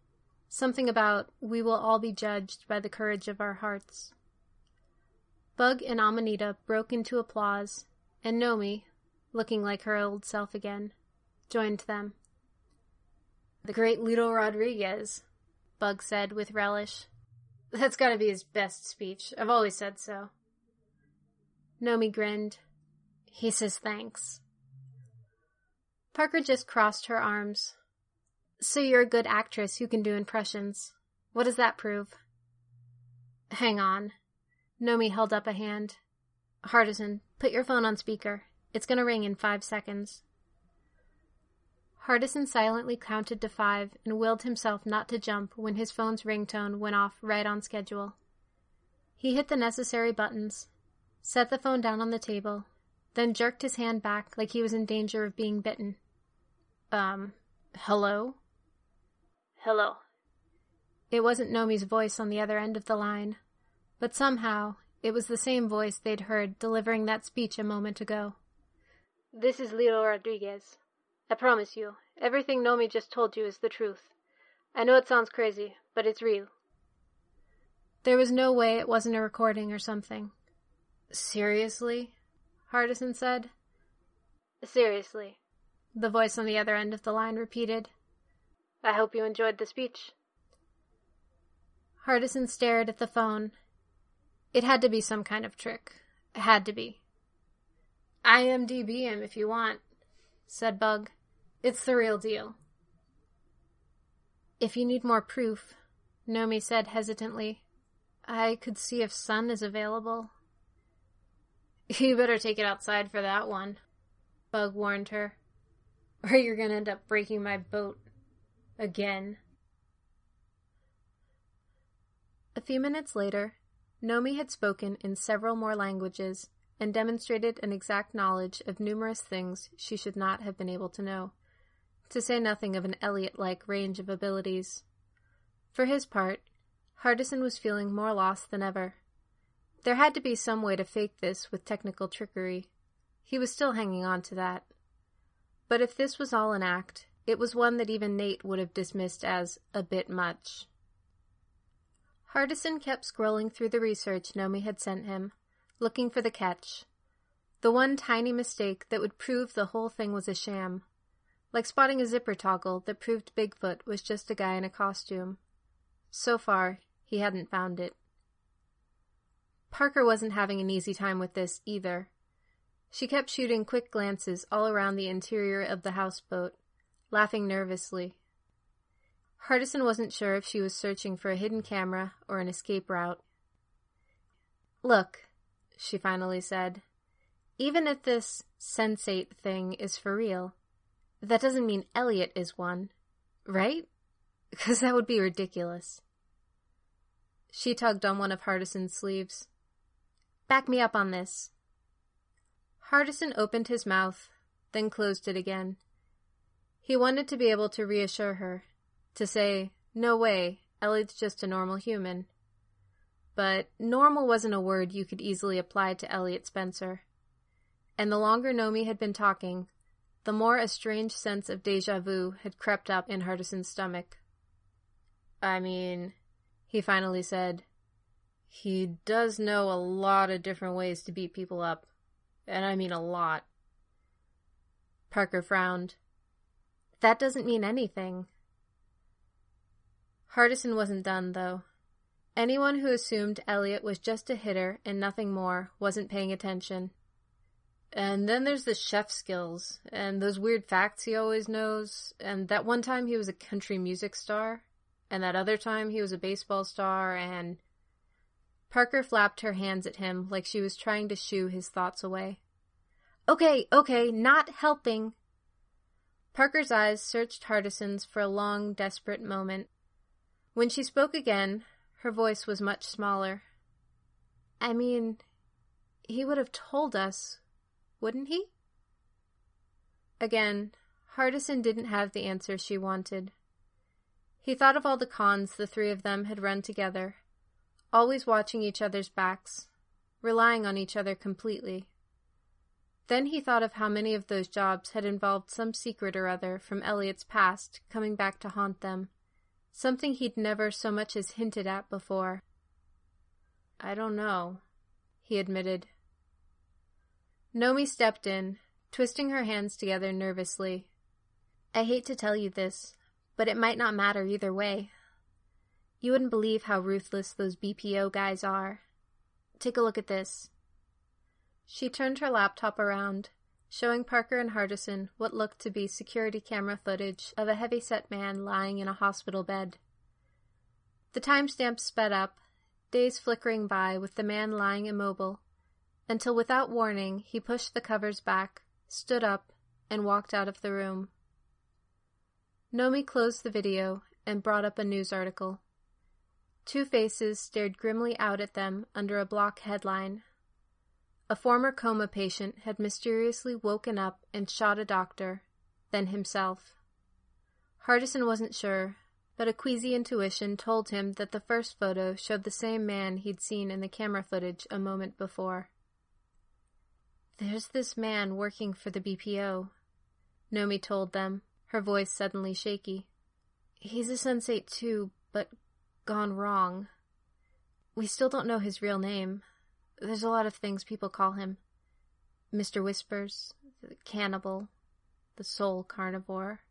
Something about, we will all be judged by the courage of our hearts. Bug and Amanita broke into applause, and Nomi, looking like her old self again, joined them. "The great Lito Rodriguez," Bug said with relish. "That's gotta be his best speech. I've always said so." Nomi grinned. "He says thanks." Parker just crossed her arms. "So you're a good actress who can do impressions. What does that prove?" "Hang on." Nomi held up a hand. "Hardison, put your phone on speaker. It's gonna ring in 5 seconds." Hardison silently counted to 5 and willed himself not to jump when his phone's ringtone went off right on schedule. He hit the necessary buttons, set the phone down on the table, then jerked his hand back like he was in danger of being bitten. Hello?" "Hello." It wasn't Nomi's voice on the other end of the line, but somehow it was the same voice they'd heard delivering that speech a moment ago. "This is Lito Rodriguez. I promise you, everything Nomi just told you is the truth. I know it sounds crazy, but it's real." There was no way it wasn't a recording or something. "Seriously?" Hardison said. "Seriously," the voice on the other end of the line repeated. "I hope you enjoyed the speech." Hardison stared at the phone. It had to be some kind of trick. It had to be. "IMDb him if you want," said Bug. "It's the real deal." "If you need more proof," Nomi said hesitantly, "I could see if Sun is available." "You better take it outside for that one," Bug warned her, "or you're gonna end up breaking my boat. Again." A few minutes later, Nomi had spoken in several more languages and demonstrated an exact knowledge of numerous things she should not have been able to know, to say nothing of an Elliot-like range of abilities. For his part, Hardison was feeling more lost than ever. There had to be some way to fake this with technical trickery. He was still hanging on to that. But if this was all an act, it was one that even Nate would have dismissed as a bit much. Hardison kept scrolling through the research Nomi had sent him, looking for the catch. The one tiny mistake that would prove the whole thing was a sham. Like spotting a zipper toggle that proved Bigfoot was just a guy in a costume. So far, he hadn't found it. Parker wasn't having an easy time with this either. She kept shooting quick glances all around the interior of the houseboat, laughing nervously. Hardison wasn't sure if she was searching for a hidden camera or an escape route. "Look," she finally said, "even if this sensate thing is for real, that doesn't mean Elliot is one, right? Because that would be ridiculous." She tugged on one of Hardison's sleeves. "Back me up on this." Hardison opened his mouth, then closed it again. He wanted to be able to reassure her, to say, "No way, Elliot's just a normal human." But normal wasn't a word you could easily apply to Elliot Spencer. And the longer Nomi had been talking, the more a strange sense of déjà vu had crept up in Hardison's stomach. "I mean," he finally said, "he does know a lot of different ways to beat people up. And I mean a lot." Parker frowned. "That doesn't mean anything." Hardison wasn't done, though. Anyone who assumed Elliot was just a hitter and nothing more wasn't paying attention. "And then there's the chef skills, and those weird facts he always knows, and that one time he was a country music star, and that other time he was a baseball star, and—" Parker flapped her hands at him like she was trying to shoo his thoughts away. Okay, not helping." Parker's eyes searched Hardison's for a long, desperate moment. When she spoke again, her voice was much smaller. "I mean, he would have told us, wouldn't he?" Again, Hardison didn't have the answer she wanted. He thought of all the cons the three of them had run together, always watching each other's backs, relying on each other completely. Then he thought of how many of those jobs had involved some secret or other from Elliot's past coming back to haunt them, something he'd never so much as hinted at before. "I don't know," he admitted. Nomi stepped in, twisting her hands together nervously. "I hate to tell you this, but it might not matter either way. You wouldn't believe how ruthless those BPO guys are. Take a look at this." She turned her laptop around, showing Parker and Hardison what looked to be security camera footage of a heavy-set man lying in a hospital bed. The timestamp sped up, days flickering by with the man lying immobile, until without warning he pushed the covers back, stood up, and walked out of the room. Nomi closed the video and brought up a news article. Two faces stared grimly out at them under a block headline. A former coma patient had mysteriously woken up and shot a doctor, then himself. Hardison wasn't sure, but a queasy intuition told him that the first photo showed the same man he'd seen in the camera footage a moment before. "There's this man working for the BPO," Nomi told them, her voice suddenly shaky. "He's a sensate too, but gone wrong. We still don't know his real name. There's a lot of things people call him. Mr. Whispers, the cannibal, the soul carnivore."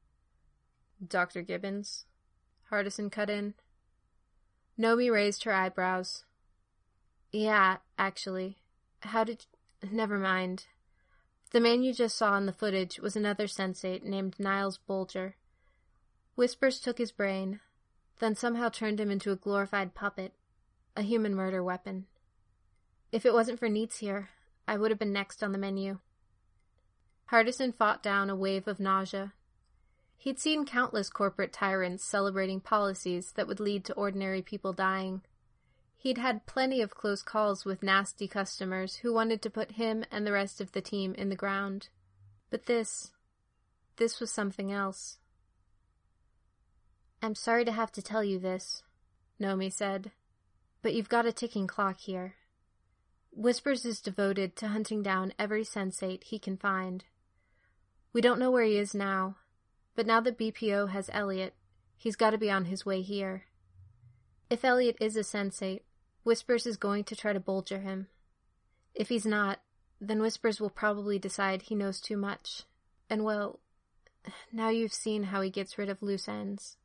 "Dr. Gibbons?" Hardison cut in. Nomi raised her eyebrows. "Yeah, actually. Never mind. The man you just saw in the footage was another sensate named Niles Bolger. Whispers took his brain, then somehow turned him into a glorified puppet, a human murder weapon. If it wasn't for Neats here, I would have been next on the menu." Hardison fought down a wave of nausea. He'd seen countless corporate tyrants celebrating policies that would lead to ordinary people dying. He'd had plenty of close calls with nasty customers who wanted to put him and the rest of the team in the ground. But this was something else. "I'm sorry to have to tell you this," Nomi said, "but you've got a ticking clock here. Whispers is devoted to hunting down every sensate he can find. We don't know where he is now, but now that BPO has Elliot, he's got to be on his way here. If Elliot is a sensate, Whispers is going to try to Bolger him. If he's not, then Whispers will probably decide he knows too much. And well, now you've seen how he gets rid of loose ends."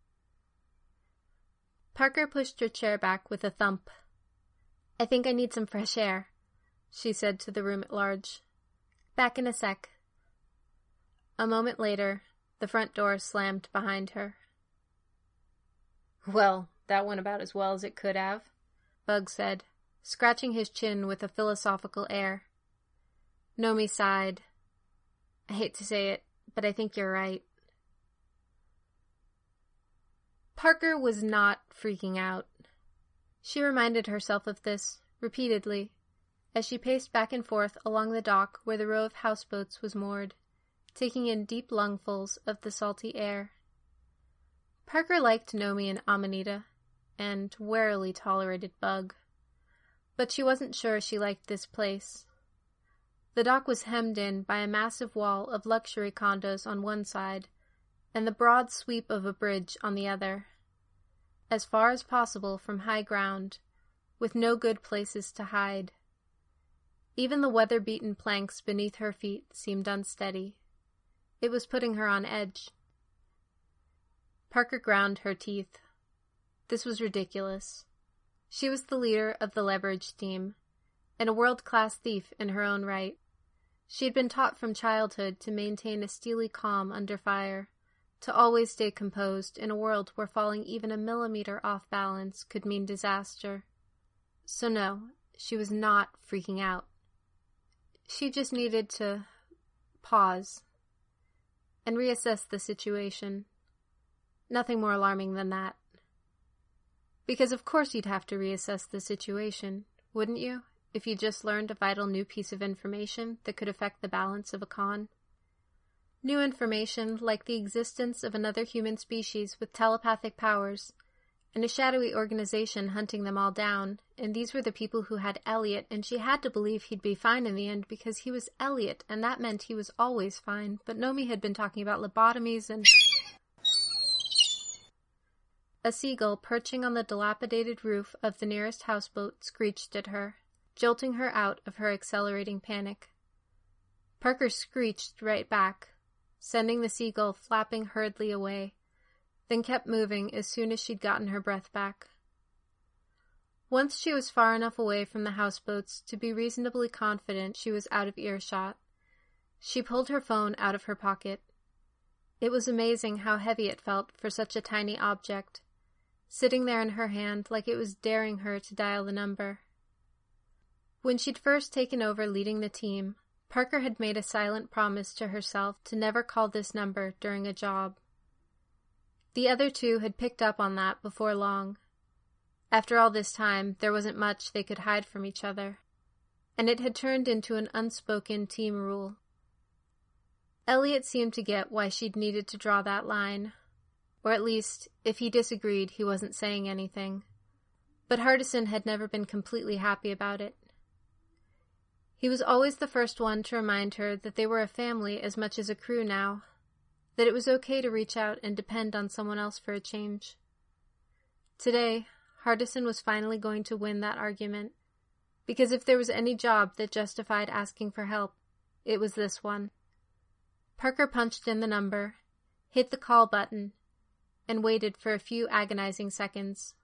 Parker pushed her chair back with a thump. "I think I need some fresh air," she said to the room at large. "Back in a sec." A moment later, the front door slammed behind her. "Well, that went about as well as it could have," Bug said, scratching his chin with a philosophical air. Nomi sighed. "I hate to say it, but I think you're right." Parker was not freaking out. She reminded herself of this, repeatedly, as she paced back and forth along the dock where the row of houseboats was moored, taking in deep lungfuls of the salty air. Parker liked Nomi and Amanita, and warily tolerated Bug. But she wasn't sure she liked this place. The dock was hemmed in by a massive wall of luxury condos on one side, and the broad sweep of a bridge on the other. As far as possible from high ground, with no good places to hide. Even the weather-beaten planks beneath her feet seemed unsteady. It was putting her on edge. Parker ground her teeth. This was ridiculous. She was the leader of the leverage team, and a world-class thief in her own right. She had been taught from childhood to maintain a steely calm under fire, to always stay composed in a world where falling even a millimeter off balance could mean disaster. So no, she was not freaking out. She just needed to pause and reassess the situation. Nothing more alarming than that. Because of course you'd have to reassess the situation, wouldn't you, if you just learned a vital new piece of information that could affect the balance of a con? New information like the existence of another human species with telepathic powers, and a shadowy organization hunting them all down, and these were the people who had Elliot, and she had to believe he'd be fine in the end because he was Elliot, and that meant he was always fine, but Nomi had been talking about lobotomies and... A seagull perching on the dilapidated roof of the nearest houseboat screeched at her, jolting her out of her accelerating panic. Parker screeched right back, sending the seagull flapping hurriedly away, then kept moving as soon as she'd gotten her breath back. Once she was far enough away from the houseboats to be reasonably confident she was out of earshot, she pulled her phone out of her pocket. It was amazing how heavy it felt for such a tiny object, sitting there in her hand like it was daring her to dial the number. When she'd first taken over leading the team, Parker had made a silent promise to herself to never call this number during a job. The other two had picked up on that before long. After all this time, there wasn't much they could hide from each other, and it had turned into an unspoken team rule. Elliot seemed to get why she'd needed to draw that line, or at least, if he disagreed, he wasn't saying anything. But Hardison had never been completely happy about it. He was always the first one to remind her that they were a family as much as a crew now, that it was okay to reach out and depend on someone else for a change. Today, Hardison was finally going to win that argument, because if there was any job that justified asking for help, it was this one. Parker punched in the number, hit the call button, and waited for a few agonizing seconds.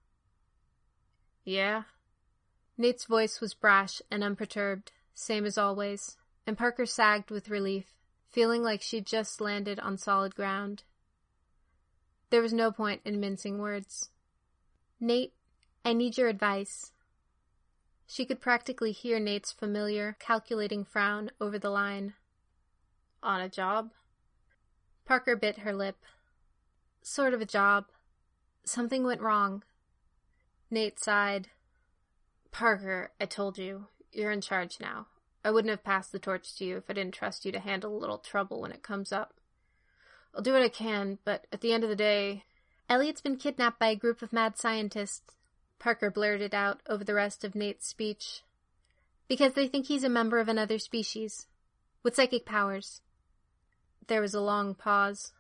"Yeah?" Nate's voice was brash and unperturbed, same as always, and Parker sagged with relief, feeling like she'd just landed on solid ground. There was no point in mincing words. "Nate, I need your advice." She could practically hear Nate's familiar, calculating frown over the line. "On a job?" Parker bit her lip. "Sort of a job. Something went wrong." Nate sighed. "Parker, I told you. You're in charge now. I wouldn't have passed the torch to you if I didn't trust you to handle a little trouble when it comes up. I'll do what I can, but at the end of the day..." "Elliot's been kidnapped by a group of mad scientists," Parker blurted out over the rest of Nate's speech, "because they think he's a member of another species, with psychic powers." There was a long pause.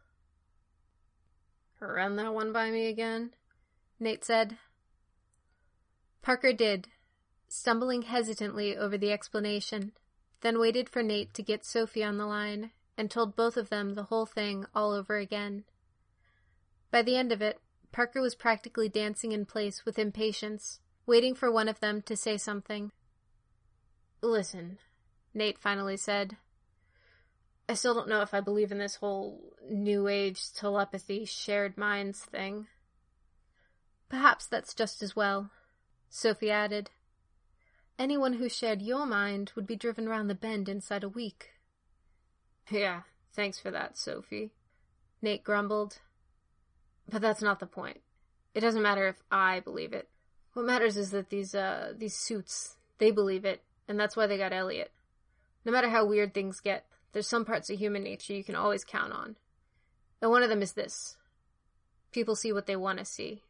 "Run that one by me again?" Nate said. Parker did, stumbling hesitantly over the explanation, then waited for Nate to get Sophie on the line, and told both of them the whole thing all over again. By the end of it, Parker was practically dancing in place with impatience, waiting for one of them to say something. "Listen," Nate finally said. "I still don't know if I believe in this whole New Age telepathy, shared minds thing." "Perhaps that's just as well," Sophie added. "Anyone who shared your mind would be driven round the bend inside a week." "Yeah, thanks for that, Sophie," Nate grumbled. "But that's not the point. It doesn't matter if I believe it. What matters is that these suits, they believe it, and that's why they got Elliot. No matter how weird things get, there's some parts of human nature you can always count on. And one of them is this. People see what they want to see."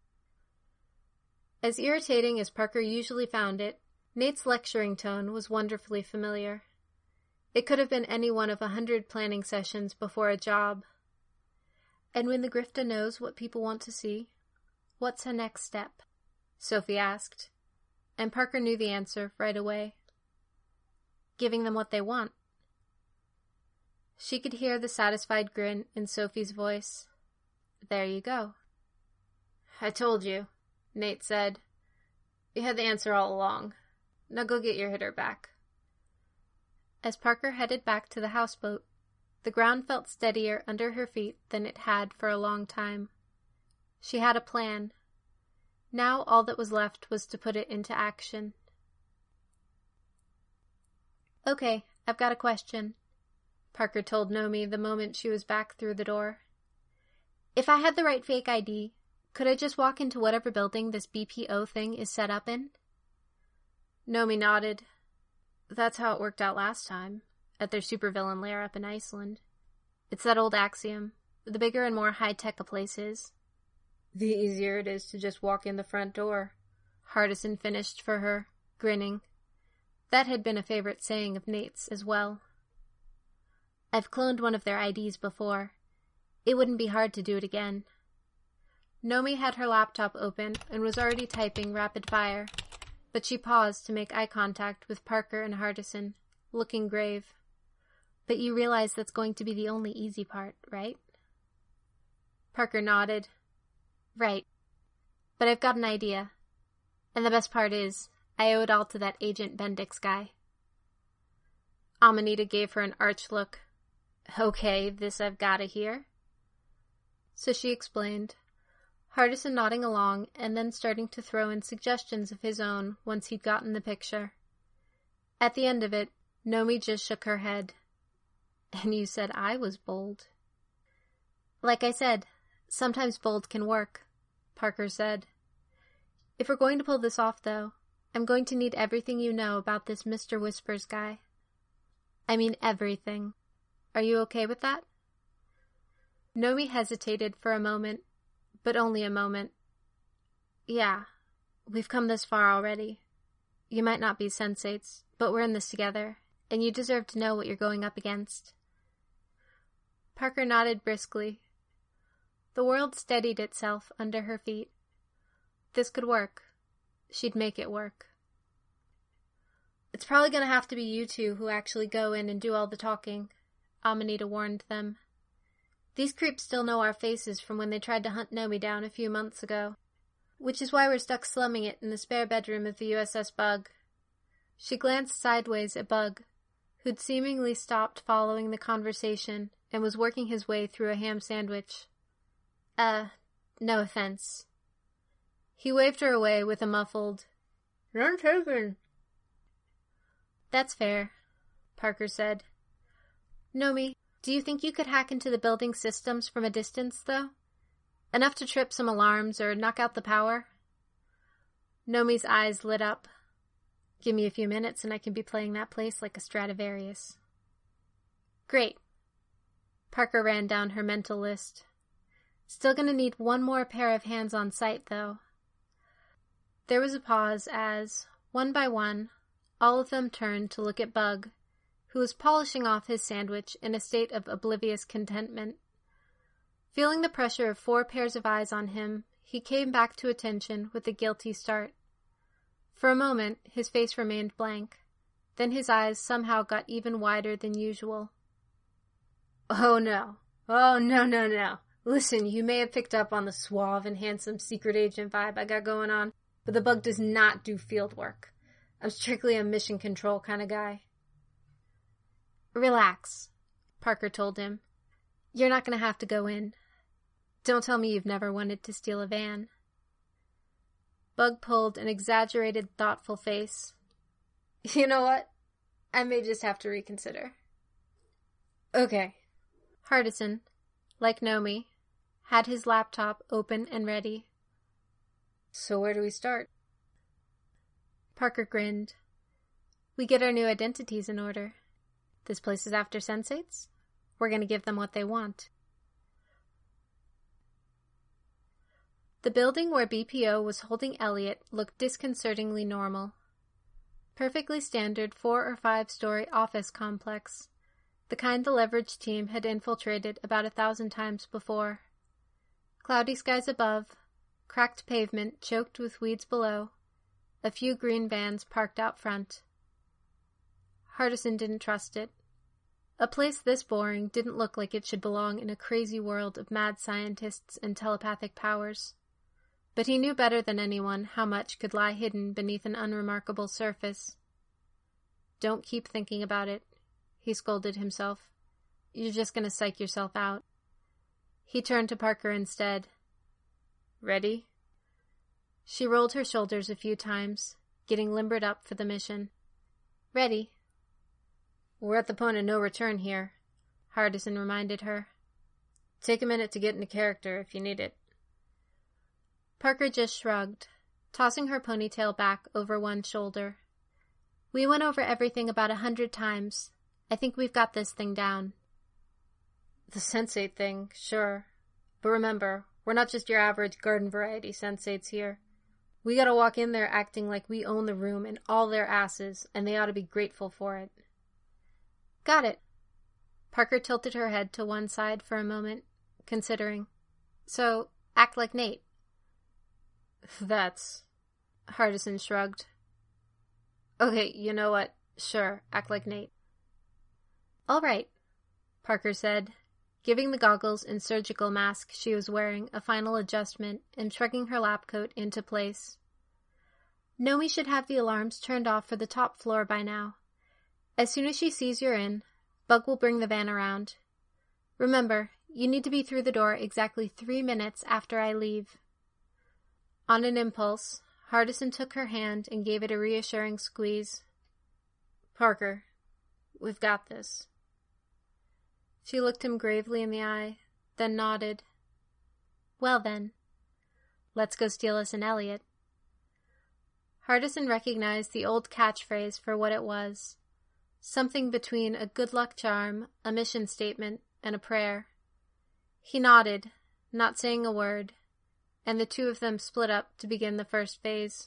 As irritating as Parker usually found it, Nate's lecturing tone was wonderfully familiar. It could have been any one of 100 planning sessions before a job. "And when the grifter knows what people want to see, what's her next step?" Sophie asked, and Parker knew the answer right away. "Giving them what they want." She could hear the satisfied grin in Sophie's voice. "There you go." "I told you," Nate said. "You had the answer all along. Now go get your hitter back." As Parker headed back to the houseboat, the ground felt steadier under her feet than it had for a long time. She had a plan. Now all that was left was to put it into action. "Okay, I've got a question," Parker told Nomi the moment she was back through the door. "If I had the right fake ID, could I just walk into whatever building this BPO thing is set up in?" Nomi nodded. "That's how it worked out last time, at their supervillain lair up in Iceland. It's that old axiom. The bigger and more high-tech a place is, the easier it is to just walk in the front door," Hardison finished for her, grinning. That had been a favorite saying of Nate's as well. "I've cloned one of their IDs before. It wouldn't be hard to do it again." Nomi had her laptop open and was already typing rapid fire, but she paused to make eye contact with Parker and Hardison, looking grave. But you realize that's going to be the only easy part, right? Parker nodded. Right. But I've got an idea. And the best part is, I owe it all to that Agent Bendix guy. Amanita gave her an arch look. Okay, this I've gotta hear. So she explained, Hardison nodding along and then starting to throw in suggestions of his own once he'd gotten the picture. At the end of it, Nomi just shook her head. And you said I was bold. Like I said, sometimes bold can work, Parker said. If we're going to pull this off, though, I'm going to need everything you know about this Mr. Whispers guy. I mean everything. Are you okay with that? Nomi hesitated for a moment, but only a moment. Yeah, we've come this far already. You might not be sensates, but we're in this together, and you deserve to know what you're going up against. Parker nodded briskly. The world steadied itself under her feet. This could work. She'd make it work. It's probably going to have to be you two who actually go in and do all the talking, Amanita warned them. These creeps still know our faces from when they tried to hunt Nomi down a few months ago, which is why we're stuck slumming it in the spare bedroom of the USS Bug. She glanced sideways at Bug, who'd seemingly stopped following the conversation and was working his way through a ham sandwich. No offense. He waved her away with a muffled, "None taken." That's fair, Parker said. Nomi, do you think you could hack into the building systems from a distance, though? Enough to trip some alarms or knock out the power? Nomi's eyes lit up. Give me a few minutes and I can be playing that place like a Stradivarius. Great. Parker ran down her mental list. Still gonna need one more pair of hands on site, though. There was a pause as, one by one, all of them turned to look at Bug, who was polishing off his sandwich in a state of oblivious contentment. Feeling the pressure of 4 pairs of eyes on him, he came back to attention with a guilty start. For a moment, his face remained blank. Then his eyes somehow got even wider than usual. Oh, no. Oh, no. Listen, you may have picked up on the suave and handsome secret agent vibe I got going on, but the Bug does not do field work. I'm strictly a mission control kind of guy. Relax, Parker told him. You're not going to have to go in. Don't tell me you've never wanted to steal a van. Bug pulled an exaggerated, thoughtful face. You know what? I may just have to reconsider. Okay. Hardison, like Nomi, had his laptop open and ready. So where do we start? Parker grinned. We get our new identities in order. This place is after sensates. We're going to give them what they want. The building where BPO was holding Elliot looked disconcertingly normal. Perfectly standard 4- or 5-story office complex, the kind the Leverage team had infiltrated about 1,000 times before. Cloudy skies above, cracked pavement choked with weeds below, a few green vans parked out front. Hardison didn't trust it. A place this boring didn't look like it should belong in a crazy world of mad scientists and telepathic powers. But he knew better than anyone how much could lie hidden beneath an unremarkable surface. Don't keep thinking about it, he scolded himself. You're just going to psych yourself out. He turned to Parker instead. Ready? She rolled her shoulders a few times, getting limbered up for the mission. Ready. We're at the point of no return here, Hardison reminded her. Take a minute to get into character if you need it. Parker just shrugged, tossing her ponytail back over one shoulder. We went over everything about 100 times. I think we've got this thing down. The sensate thing, sure. But remember, we're not just your average garden variety sensates here. We gotta walk in there acting like we own the room and all their asses, and they ought to be grateful for it. Got it. Parker tilted her head to one side for a moment, considering. So, act like Nate, That's... Hardison shrugged. Okay, you know what? Sure, act like Nate. All right, Parker said, giving the goggles and surgical mask she was wearing a final adjustment and shrugging her lab coat into place. Nomi should have the alarms turned off for the top floor by now. As soon as she sees you're in, Bug will bring the van around. Remember, you need to be through the door exactly 3 minutes after I leave. On an impulse, Hardison took her hand and gave it a reassuring squeeze. Parker, we've got this. She looked him gravely in the eye, then nodded. Well then, let's go steal us an Elliot. Hardison recognized the old catchphrase for what it was. Something between a good luck charm, a mission statement, and a prayer. He nodded, not saying a word, and the two of them split up to begin the first phase.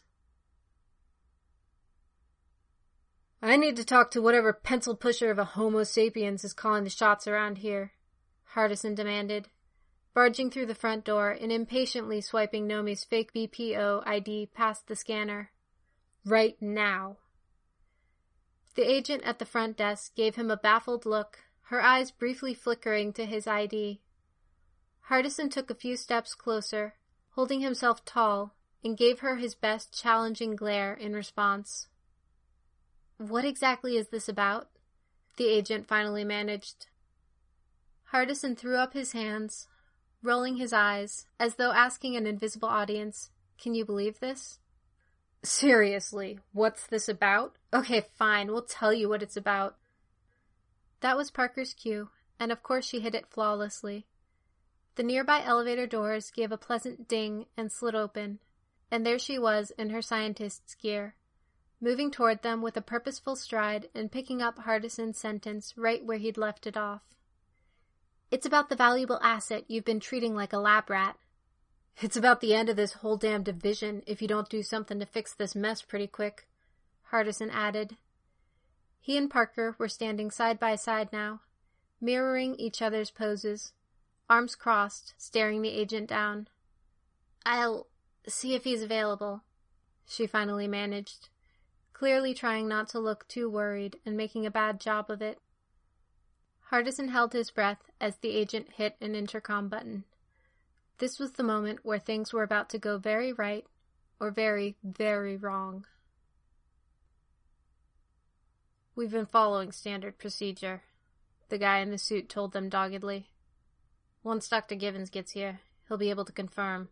I need to talk to whatever pencil pusher of a Homo sapiens is calling the shots around here, Hardison demanded, barging through the front door and impatiently swiping Nomi's fake BPO ID past the scanner. Right now. The agent at the front desk gave him a baffled look, her eyes briefly flickering to his ID. Hardison took a few steps closer, holding himself tall, and gave her his best challenging glare in response. What exactly is this about? The agent finally managed. Hardison threw up his hands, rolling his eyes, as though asking an invisible audience, "Can you believe this?" Seriously, what's this about? Okay, fine, we'll tell you what it's about. That was Parker's cue, and of course she hit it flawlessly. The nearby elevator doors gave a pleasant ding and slid open, and there she was in her scientist's gear, moving toward them with a purposeful stride and picking up Hardison's sentence right where he'd left it off. It's about the valuable asset you've been treating like a lab rat. It's about the end of this whole damn division if you don't do something to fix this mess pretty quick, Hardison added. He and Parker were standing side by side now, mirroring each other's poses, arms crossed, staring the agent down. I'll see if he's available, she finally managed, clearly trying not to look too worried and making a bad job of it. Hardison held his breath as the agent hit an intercom button. This was the moment where things were about to go very right or very, very wrong. We've been following standard procedure, the guy in the suit told them doggedly. Once Dr. Gibbons gets here, he'll be able to confirm.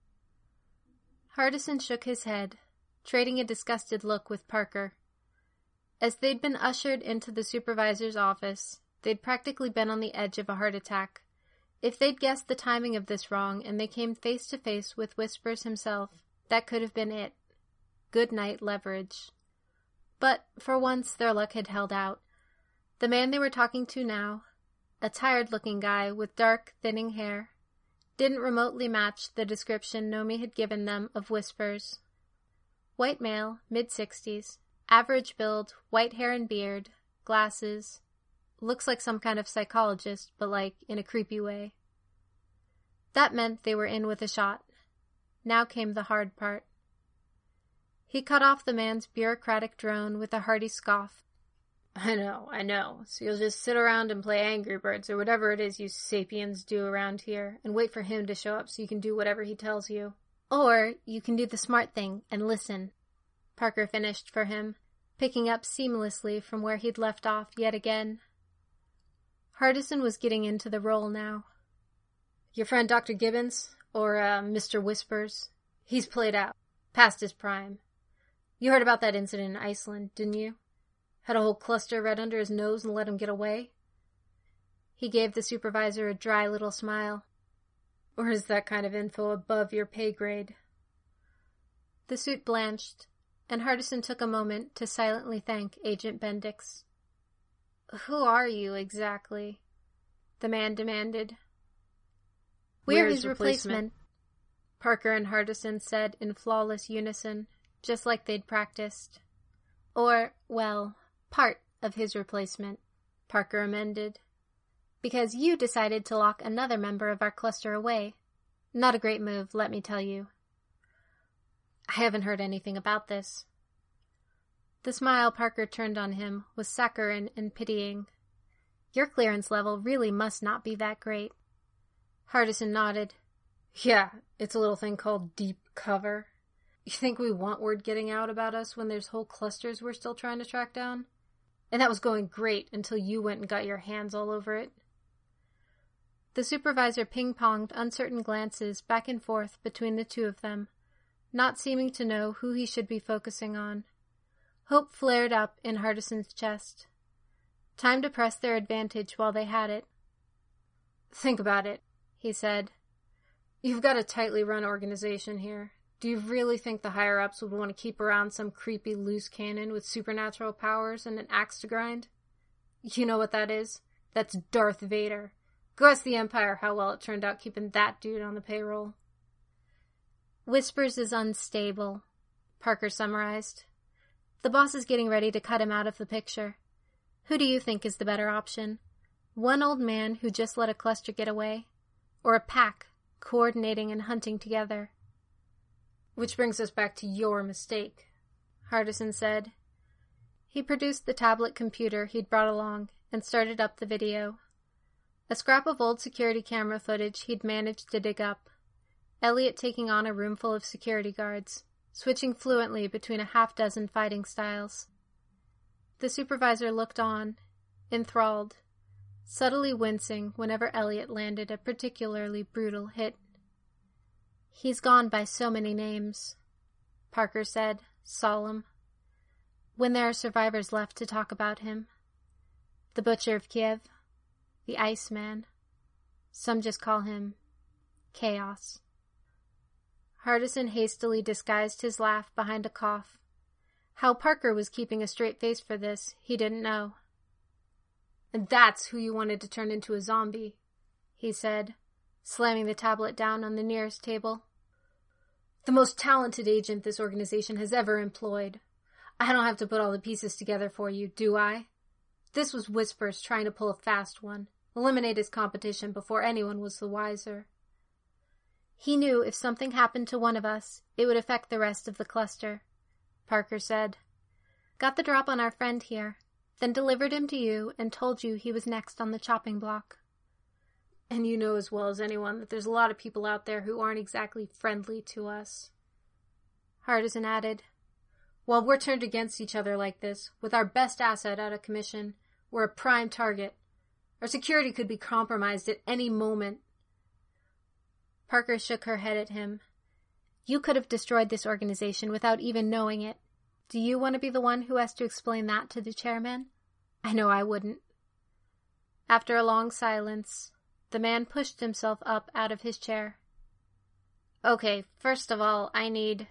Hardison shook his head, trading a disgusted look with Parker. As they'd been ushered into the supervisor's office, they'd practically been on the edge of a heart attack. If they'd guessed the timing of this wrong and they came face to face with Whispers himself, that could have been it. Good night leverage. But, for once, their luck had held out. The man they were talking to now, a tired-looking guy with dark, thinning hair, didn't remotely match the description Nomi had given them of Whispers. White male, mid-60s, average build, white hair and beard, glasses. Looks like some kind of psychologist, but like in a creepy way. That meant they were in with a shot. Now came the hard part. He cut off the man's bureaucratic drone with a hearty scoff. I know. So you'll just sit around and play Angry Birds or whatever it is you sapiens do around here and wait for him to show up so you can do whatever he tells you. Or you can do the smart thing and listen. Parker finished for him, picking up seamlessly from where he'd left off yet again. Hardison was getting into the role now. Your friend Dr. Gibbons, or Mr. Whispers, he's played out, past his prime. You heard about that incident in Iceland, didn't you? Had a whole cluster right under his nose and let him get away? He gave the supervisor a dry little smile. Or is that kind of info above your pay grade? The suit blanched, and Hardison took a moment to silently thank Agent Bendix. Who are you, exactly? The man demanded. We're his replacement, Parker and Hardison said in flawless unison, just like they'd practiced. Or, well, part of his replacement, Parker amended. Because you decided to lock another member of our cluster away. Not a great move, let me tell you. I haven't heard anything about this. The smile Parker turned on him was saccharine and pitying. Your clearance level really must not be that great. Hardison nodded. Yeah, it's a little thing called deep cover. You think we want word getting out about us when there's whole clusters we're still trying to track down? And that was going great until you went and got your hands all over it. The supervisor ping-ponged uncertain glances back and forth between the two of them, not seeming to know who he should be focusing on. Hope flared up in Hardison's chest. Time to press their advantage while they had it. Think about it, he said. You've got a tightly run organization here. Do you really think the higher-ups would want to keep around some creepy loose cannon with supernatural powers and an axe to grind? You know what that is? That's Darth Vader. Go ask the Empire how well it turned out keeping that dude on the payroll. Whispers is unstable, Parker summarized. The boss is getting ready to cut him out of the picture. Who do you think is the better option? One old man who just let a cluster get away? Or a pack, coordinating and hunting together? Which brings us back to your mistake, Hardison said. He produced the tablet computer he'd brought along and started up the video. A scrap of old security camera footage he'd managed to dig up. Elliot taking on a room full of security guards, switching fluently between a half-dozen fighting styles. The supervisor looked on, enthralled, subtly wincing whenever Elliot landed a particularly brutal hit. He's gone by so many names, Parker said, solemn. When there are survivors left to talk about him. The Butcher of Kiev, the Iceman. Some just call him Chaos. Hardison hastily disguised his laugh behind a cough. How Parker was keeping a straight face for this, he didn't know. And that's who you wanted to turn into a zombie, he said, slamming the tablet down on the nearest table. The most talented agent this organization has ever employed. I don't have to put all the pieces together for you, do I? This was Whispers trying to pull a fast one, eliminate his competition before anyone was the wiser. He knew if something happened to one of us, it would affect the rest of the cluster, Parker said. Got the drop on our friend here, then delivered him to you and told you he was next on the chopping block. And you know as well as anyone that there's a lot of people out there who aren't exactly friendly to us. Hardison added, While we're turned against each other like this, with our best asset out of commission, we're a prime target. Our security could be compromised at any moment. Parker shook her head at him. You could have destroyed this organization without even knowing it. Do you want to be the one who has to explain that to the chairman? I know I wouldn't. After a long silence, the man pushed himself up out of his chair. Okay, first of all, I need...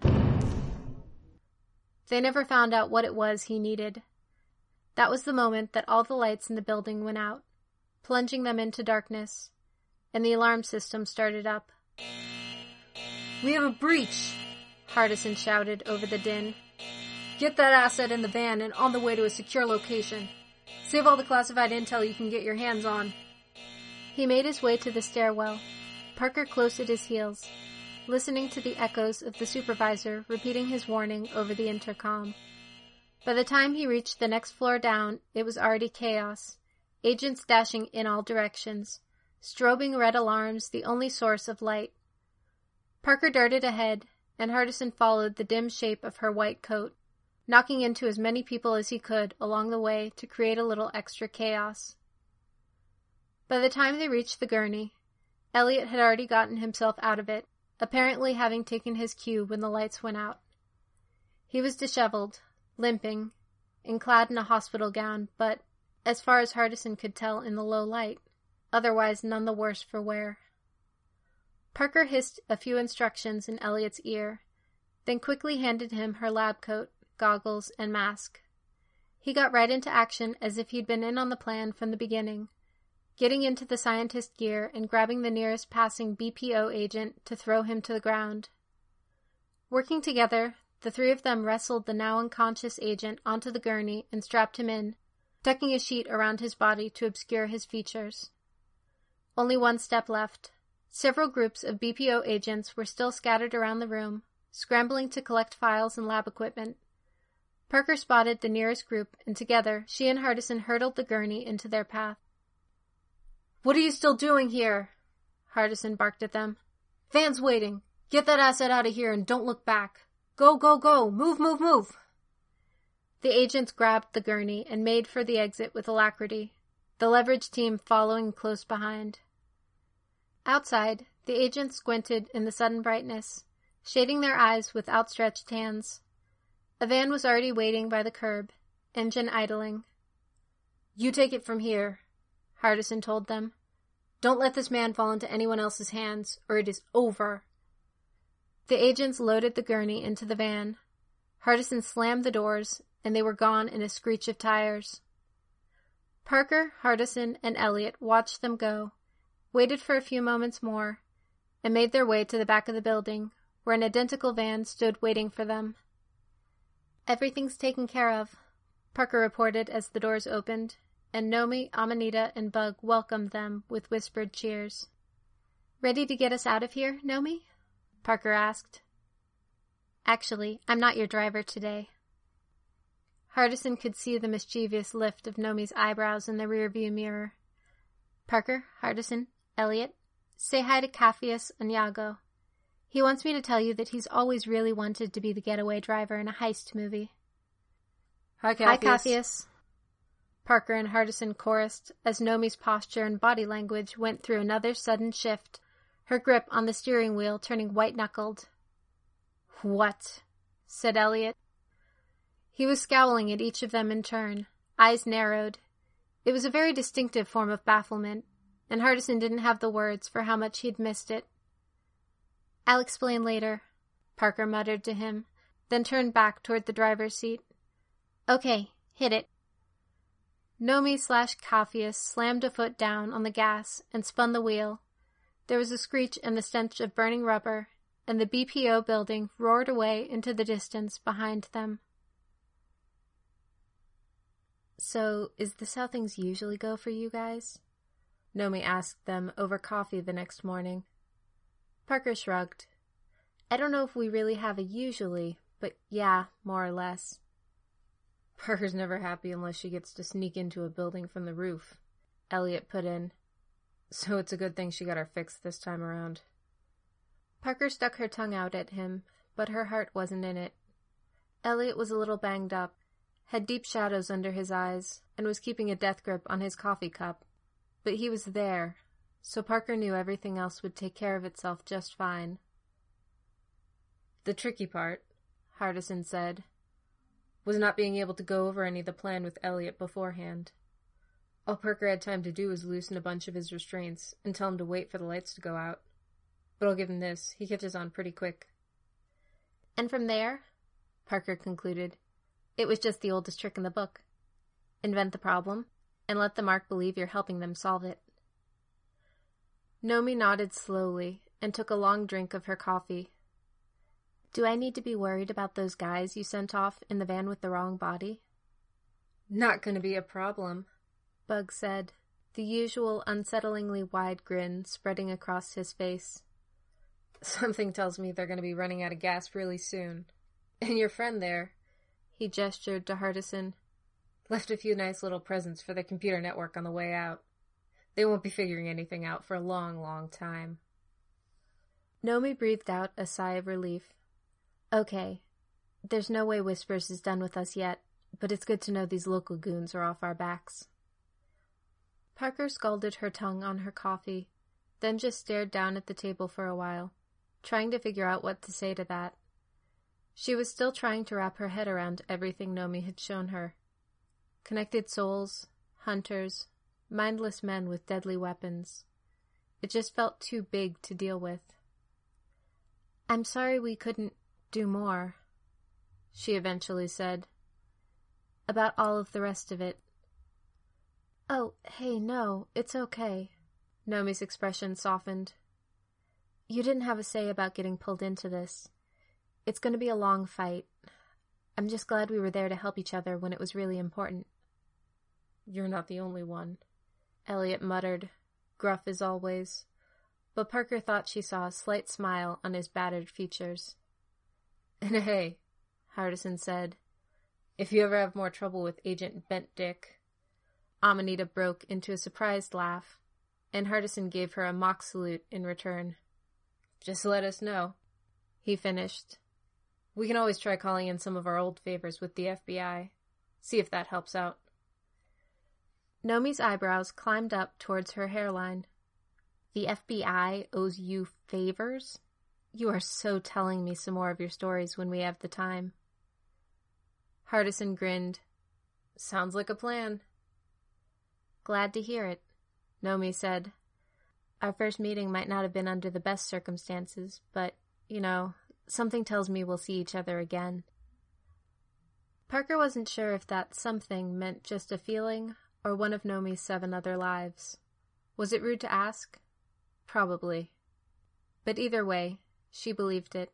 They never found out what it was he needed. That was the moment that all the lights in the building went out, plunging them into darkness, and the alarm system started up. We have a breach, Hardison shouted over the din. Get that asset in the van and on the way to a secure location. Save all the classified intel you can get your hands on. He made his way to the stairwell, Parker close at his heels, listening to the echoes of the supervisor repeating his warning over the intercom. By the time he reached the next floor down, it was already chaos, agents dashing in all directions, strobing red alarms the only source of light. Parker darted ahead, and Hardison followed the dim shape of her white coat, knocking into as many people as he could along the way to create a little extra chaos. By the time they reached the gurney, Elliot had already gotten himself out of it, apparently having taken his cue when the lights went out. He was disheveled, limping, and clad in a hospital gown, but, as far as Hardison could tell in the low light, otherwise none the worse for wear. Parker hissed a few instructions in Elliot's ear, then quickly handed him her lab coat, goggles, and mask. He got right into action as if he'd been in on the plan from the beginning, getting into the scientist gear and grabbing the nearest passing BPO agent to throw him to the ground. Working together, the three of them wrestled the now unconscious agent onto the gurney and strapped him in, tucking a sheet around his body to obscure his features. Only one step left. Several groups of BPO agents were still scattered around the room, scrambling to collect files and lab equipment. Parker spotted the nearest group, and together she and Hardison hurtled the gurney into their path. "What are you still doing here?" Hardison barked at them. "Van's waiting. Get that asset out of here and don't look back. Go, go, go! Move, move, move!" The agents grabbed the gurney and made for the exit with alacrity, the Leverage team following close behind. Outside, the agents squinted in the sudden brightness, shading their eyes with outstretched hands. A van was already waiting by the curb, engine idling. "You take it from here," Hardison told them. "Don't let this man fall into anyone else's hands, or it is over." The agents loaded the gurney into the van. Hardison slammed the doors, and they were gone in a screech of tires. Parker, Hardison, and Elliot watched them go, waited for a few moments more, and made their way to the back of the building, where an identical van stood waiting for them. "Everything's taken care of," Parker reported as the doors opened, and Nomi, Amanita, and Bug welcomed them with whispered cheers. "Ready to get us out of here, Nomi?" Parker asked. "Actually, I'm not your driver today." Hardison could see the mischievous lift of Nomi's eyebrows in the rearview mirror. "Parker, Hardison, Elliot, say hi to Capheus and Iago. He wants me to tell you that he's always really wanted to be the getaway driver in a heist movie." "Hi, Capheus." "Hi, Capheus," Parker and Hardison chorused as Nomi's posture and body language went through another sudden shift, her grip on the steering wheel turning white-knuckled. "What?" said Elliot. He was scowling at each of them in turn, eyes narrowed. It was a very distinctive form of bafflement, and Hardison didn't have the words for how much he'd missed it. "I'll explain later," Parker muttered to him, then turned back toward the driver's seat. "Okay, hit it." Nomi/Capheus slammed a foot down on the gas and spun the wheel. There was a screech and the stench of burning rubber, and the BPO building roared away into the distance behind them. "So, is this how things usually go for you guys?" Nomi asked them over coffee the next morning. Parker shrugged. "I don't know if we really have a usually, but yeah, more or less." "Parker's never happy unless she gets to sneak into a building from the roof," Elliot put in. "So it's a good thing she got her fix this time around." Parker stuck her tongue out at him, but her heart wasn't in it. Elliot was a little banged up, had deep shadows under his eyes, and was keeping a death grip on his coffee cup. But he was there, so Parker knew everything else would take care of itself just fine. "The tricky part," Hardison said, "was not being able to go over any of the plan with Elliot beforehand. All Parker had time to do was loosen a bunch of his restraints and tell him to wait for the lights to go out. But I'll give him this, he catches on pretty quick." "And from there," Parker concluded, "it was just the oldest trick in the book. Invent the problem, and let the mark believe you're helping them solve it." Nomi nodded slowly and took a long drink of her coffee. "Do I need to be worried about those guys you sent off in the van with the wrong body?" "Not gonna be a problem," Bug said, the usual unsettlingly wide grin spreading across his face. "Something tells me they're gonna be running out of gas really soon. And your friend there," he gestured to Hardison, "left a few nice little presents for the computer network on the way out. They won't be figuring anything out for a long, long time." Nomi breathed out a sigh of relief. "Okay, there's no way Whispers is done with us yet, but it's good to know these local goons are off our backs." Parker scalded her tongue on her coffee, then just stared down at the table for a while, trying to figure out what to say to that. She was still trying to wrap her head around everything Nomi had shown her. Connected souls, hunters, mindless men with deadly weapons. It just felt too big to deal with. "I'm sorry we couldn't do more," she eventually said. "About all of the rest of it." "Oh, hey, no, it's okay." Nomi's expression softened. "You didn't have a say about getting pulled into this. It's going to be a long fight. I'm just glad we were there to help each other when it was really important." "You're not the only one," Elliot muttered, gruff as always, but Parker thought she saw a slight smile on his battered features. And hey, Hardison said, if you ever have more trouble with Agent Bent Dick. Amanita broke into a surprised laugh, and Hardison gave her a mock salute in return. Just let us know, he finished. We can always try calling in some of our old favors with the FBI. See if that helps out. Nomi's eyebrows climbed up towards her hairline. The FBI owes you favors? You are so telling me some more of your stories when we have the time. Hardison grinned. Sounds like a plan. Glad to hear it, Nomi said. Our first meeting might not have been under the best circumstances, but, something tells me we'll see each other again. Parker wasn't sure if that something meant just a feeling or one of Nomi's 7 other lives. Was it rude to ask? Probably. But either way, she believed it.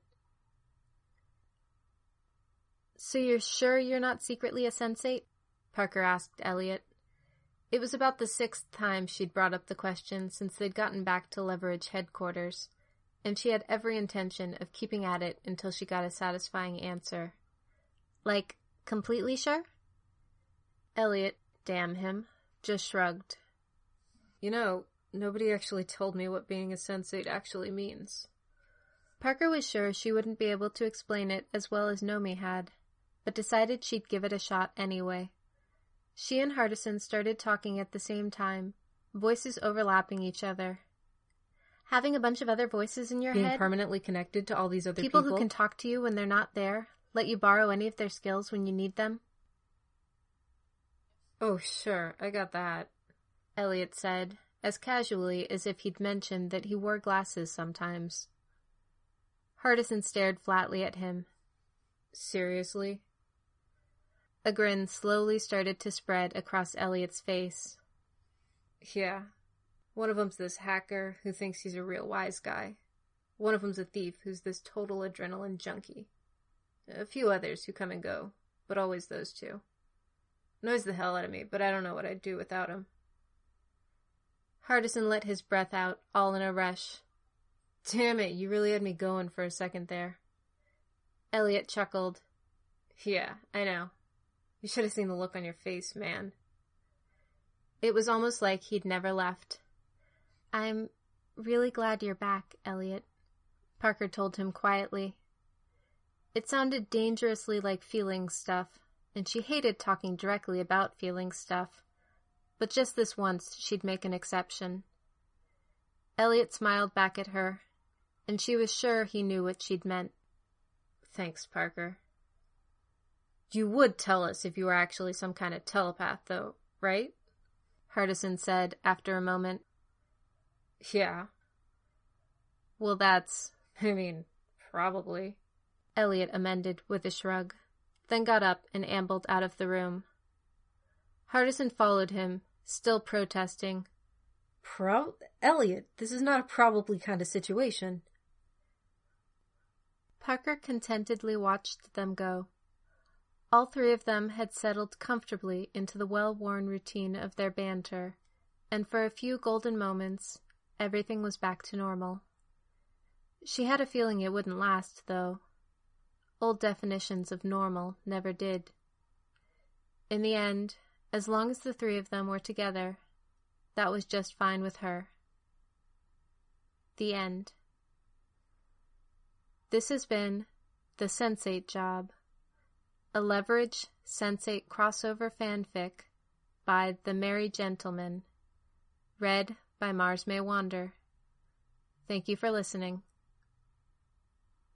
So you're sure you're not secretly a sensate? Parker asked Elliot. It was about the 6th time she'd brought up the question since they'd gotten back to Leverage headquarters, and she had every intention of keeping at it until she got a satisfying answer. Like, completely sure? Elliot, damn him, just shrugged. Nobody actually told me what being a sensate actually means. Parker was sure she wouldn't be able to explain it as well as Nomi had, but decided she'd give it a shot anyway. She and Hardison started talking at the same time, voices overlapping each other. Having a bunch of other voices in your head? Being permanently connected to all these other people who can talk to you when they're not there, let you borrow any of their skills when you need them? Oh, sure, I got that, Elliot said, as casually as if he'd mentioned that he wore glasses sometimes. Hardison stared flatly at him. Seriously? A grin slowly started to spread across Elliot's face. Yeah. One of them's this hacker who thinks he's a real wise guy. One of them's a thief who's this total adrenaline junkie. A few others who come and go, but always those 2. Annoys the hell out of me, but I don't know what I'd do without him. Hardison let his breath out, all in a rush. Damn it, you really had me going for a second there. Elliot chuckled. Yeah, I know. You should have seen the look on your face, man. It was almost like he'd never left. I'm really glad you're back, Elliot, Parker told him quietly. It sounded dangerously like feelings stuff, and she hated talking directly about feelings stuff. But just this once, she'd make an exception. Elliot smiled back at her, and she was sure he knew what she'd meant. Thanks, Parker. You would tell us if you were actually some kind of telepath, though, right? Hardison said after a moment. Yeah. Well, that's... probably. Elliot amended with a shrug, then got up and ambled out of the room. Hardison followed him, still protesting. Elliot, this is not a probably kind of situation. Parker contentedly watched them go. All 3 of them had settled comfortably into the well-worn routine of their banter, and for a few golden moments, everything was back to normal. She had a feeling it wouldn't last, though. Old definitions of normal never did. In the end, as long as the 3 of them were together, that was just fine with her. The end. This has been The Sensate Job, a Leverage Sensate crossover fanfic by The Merry Gentleman, read by Mars May Wander. Thank you for listening.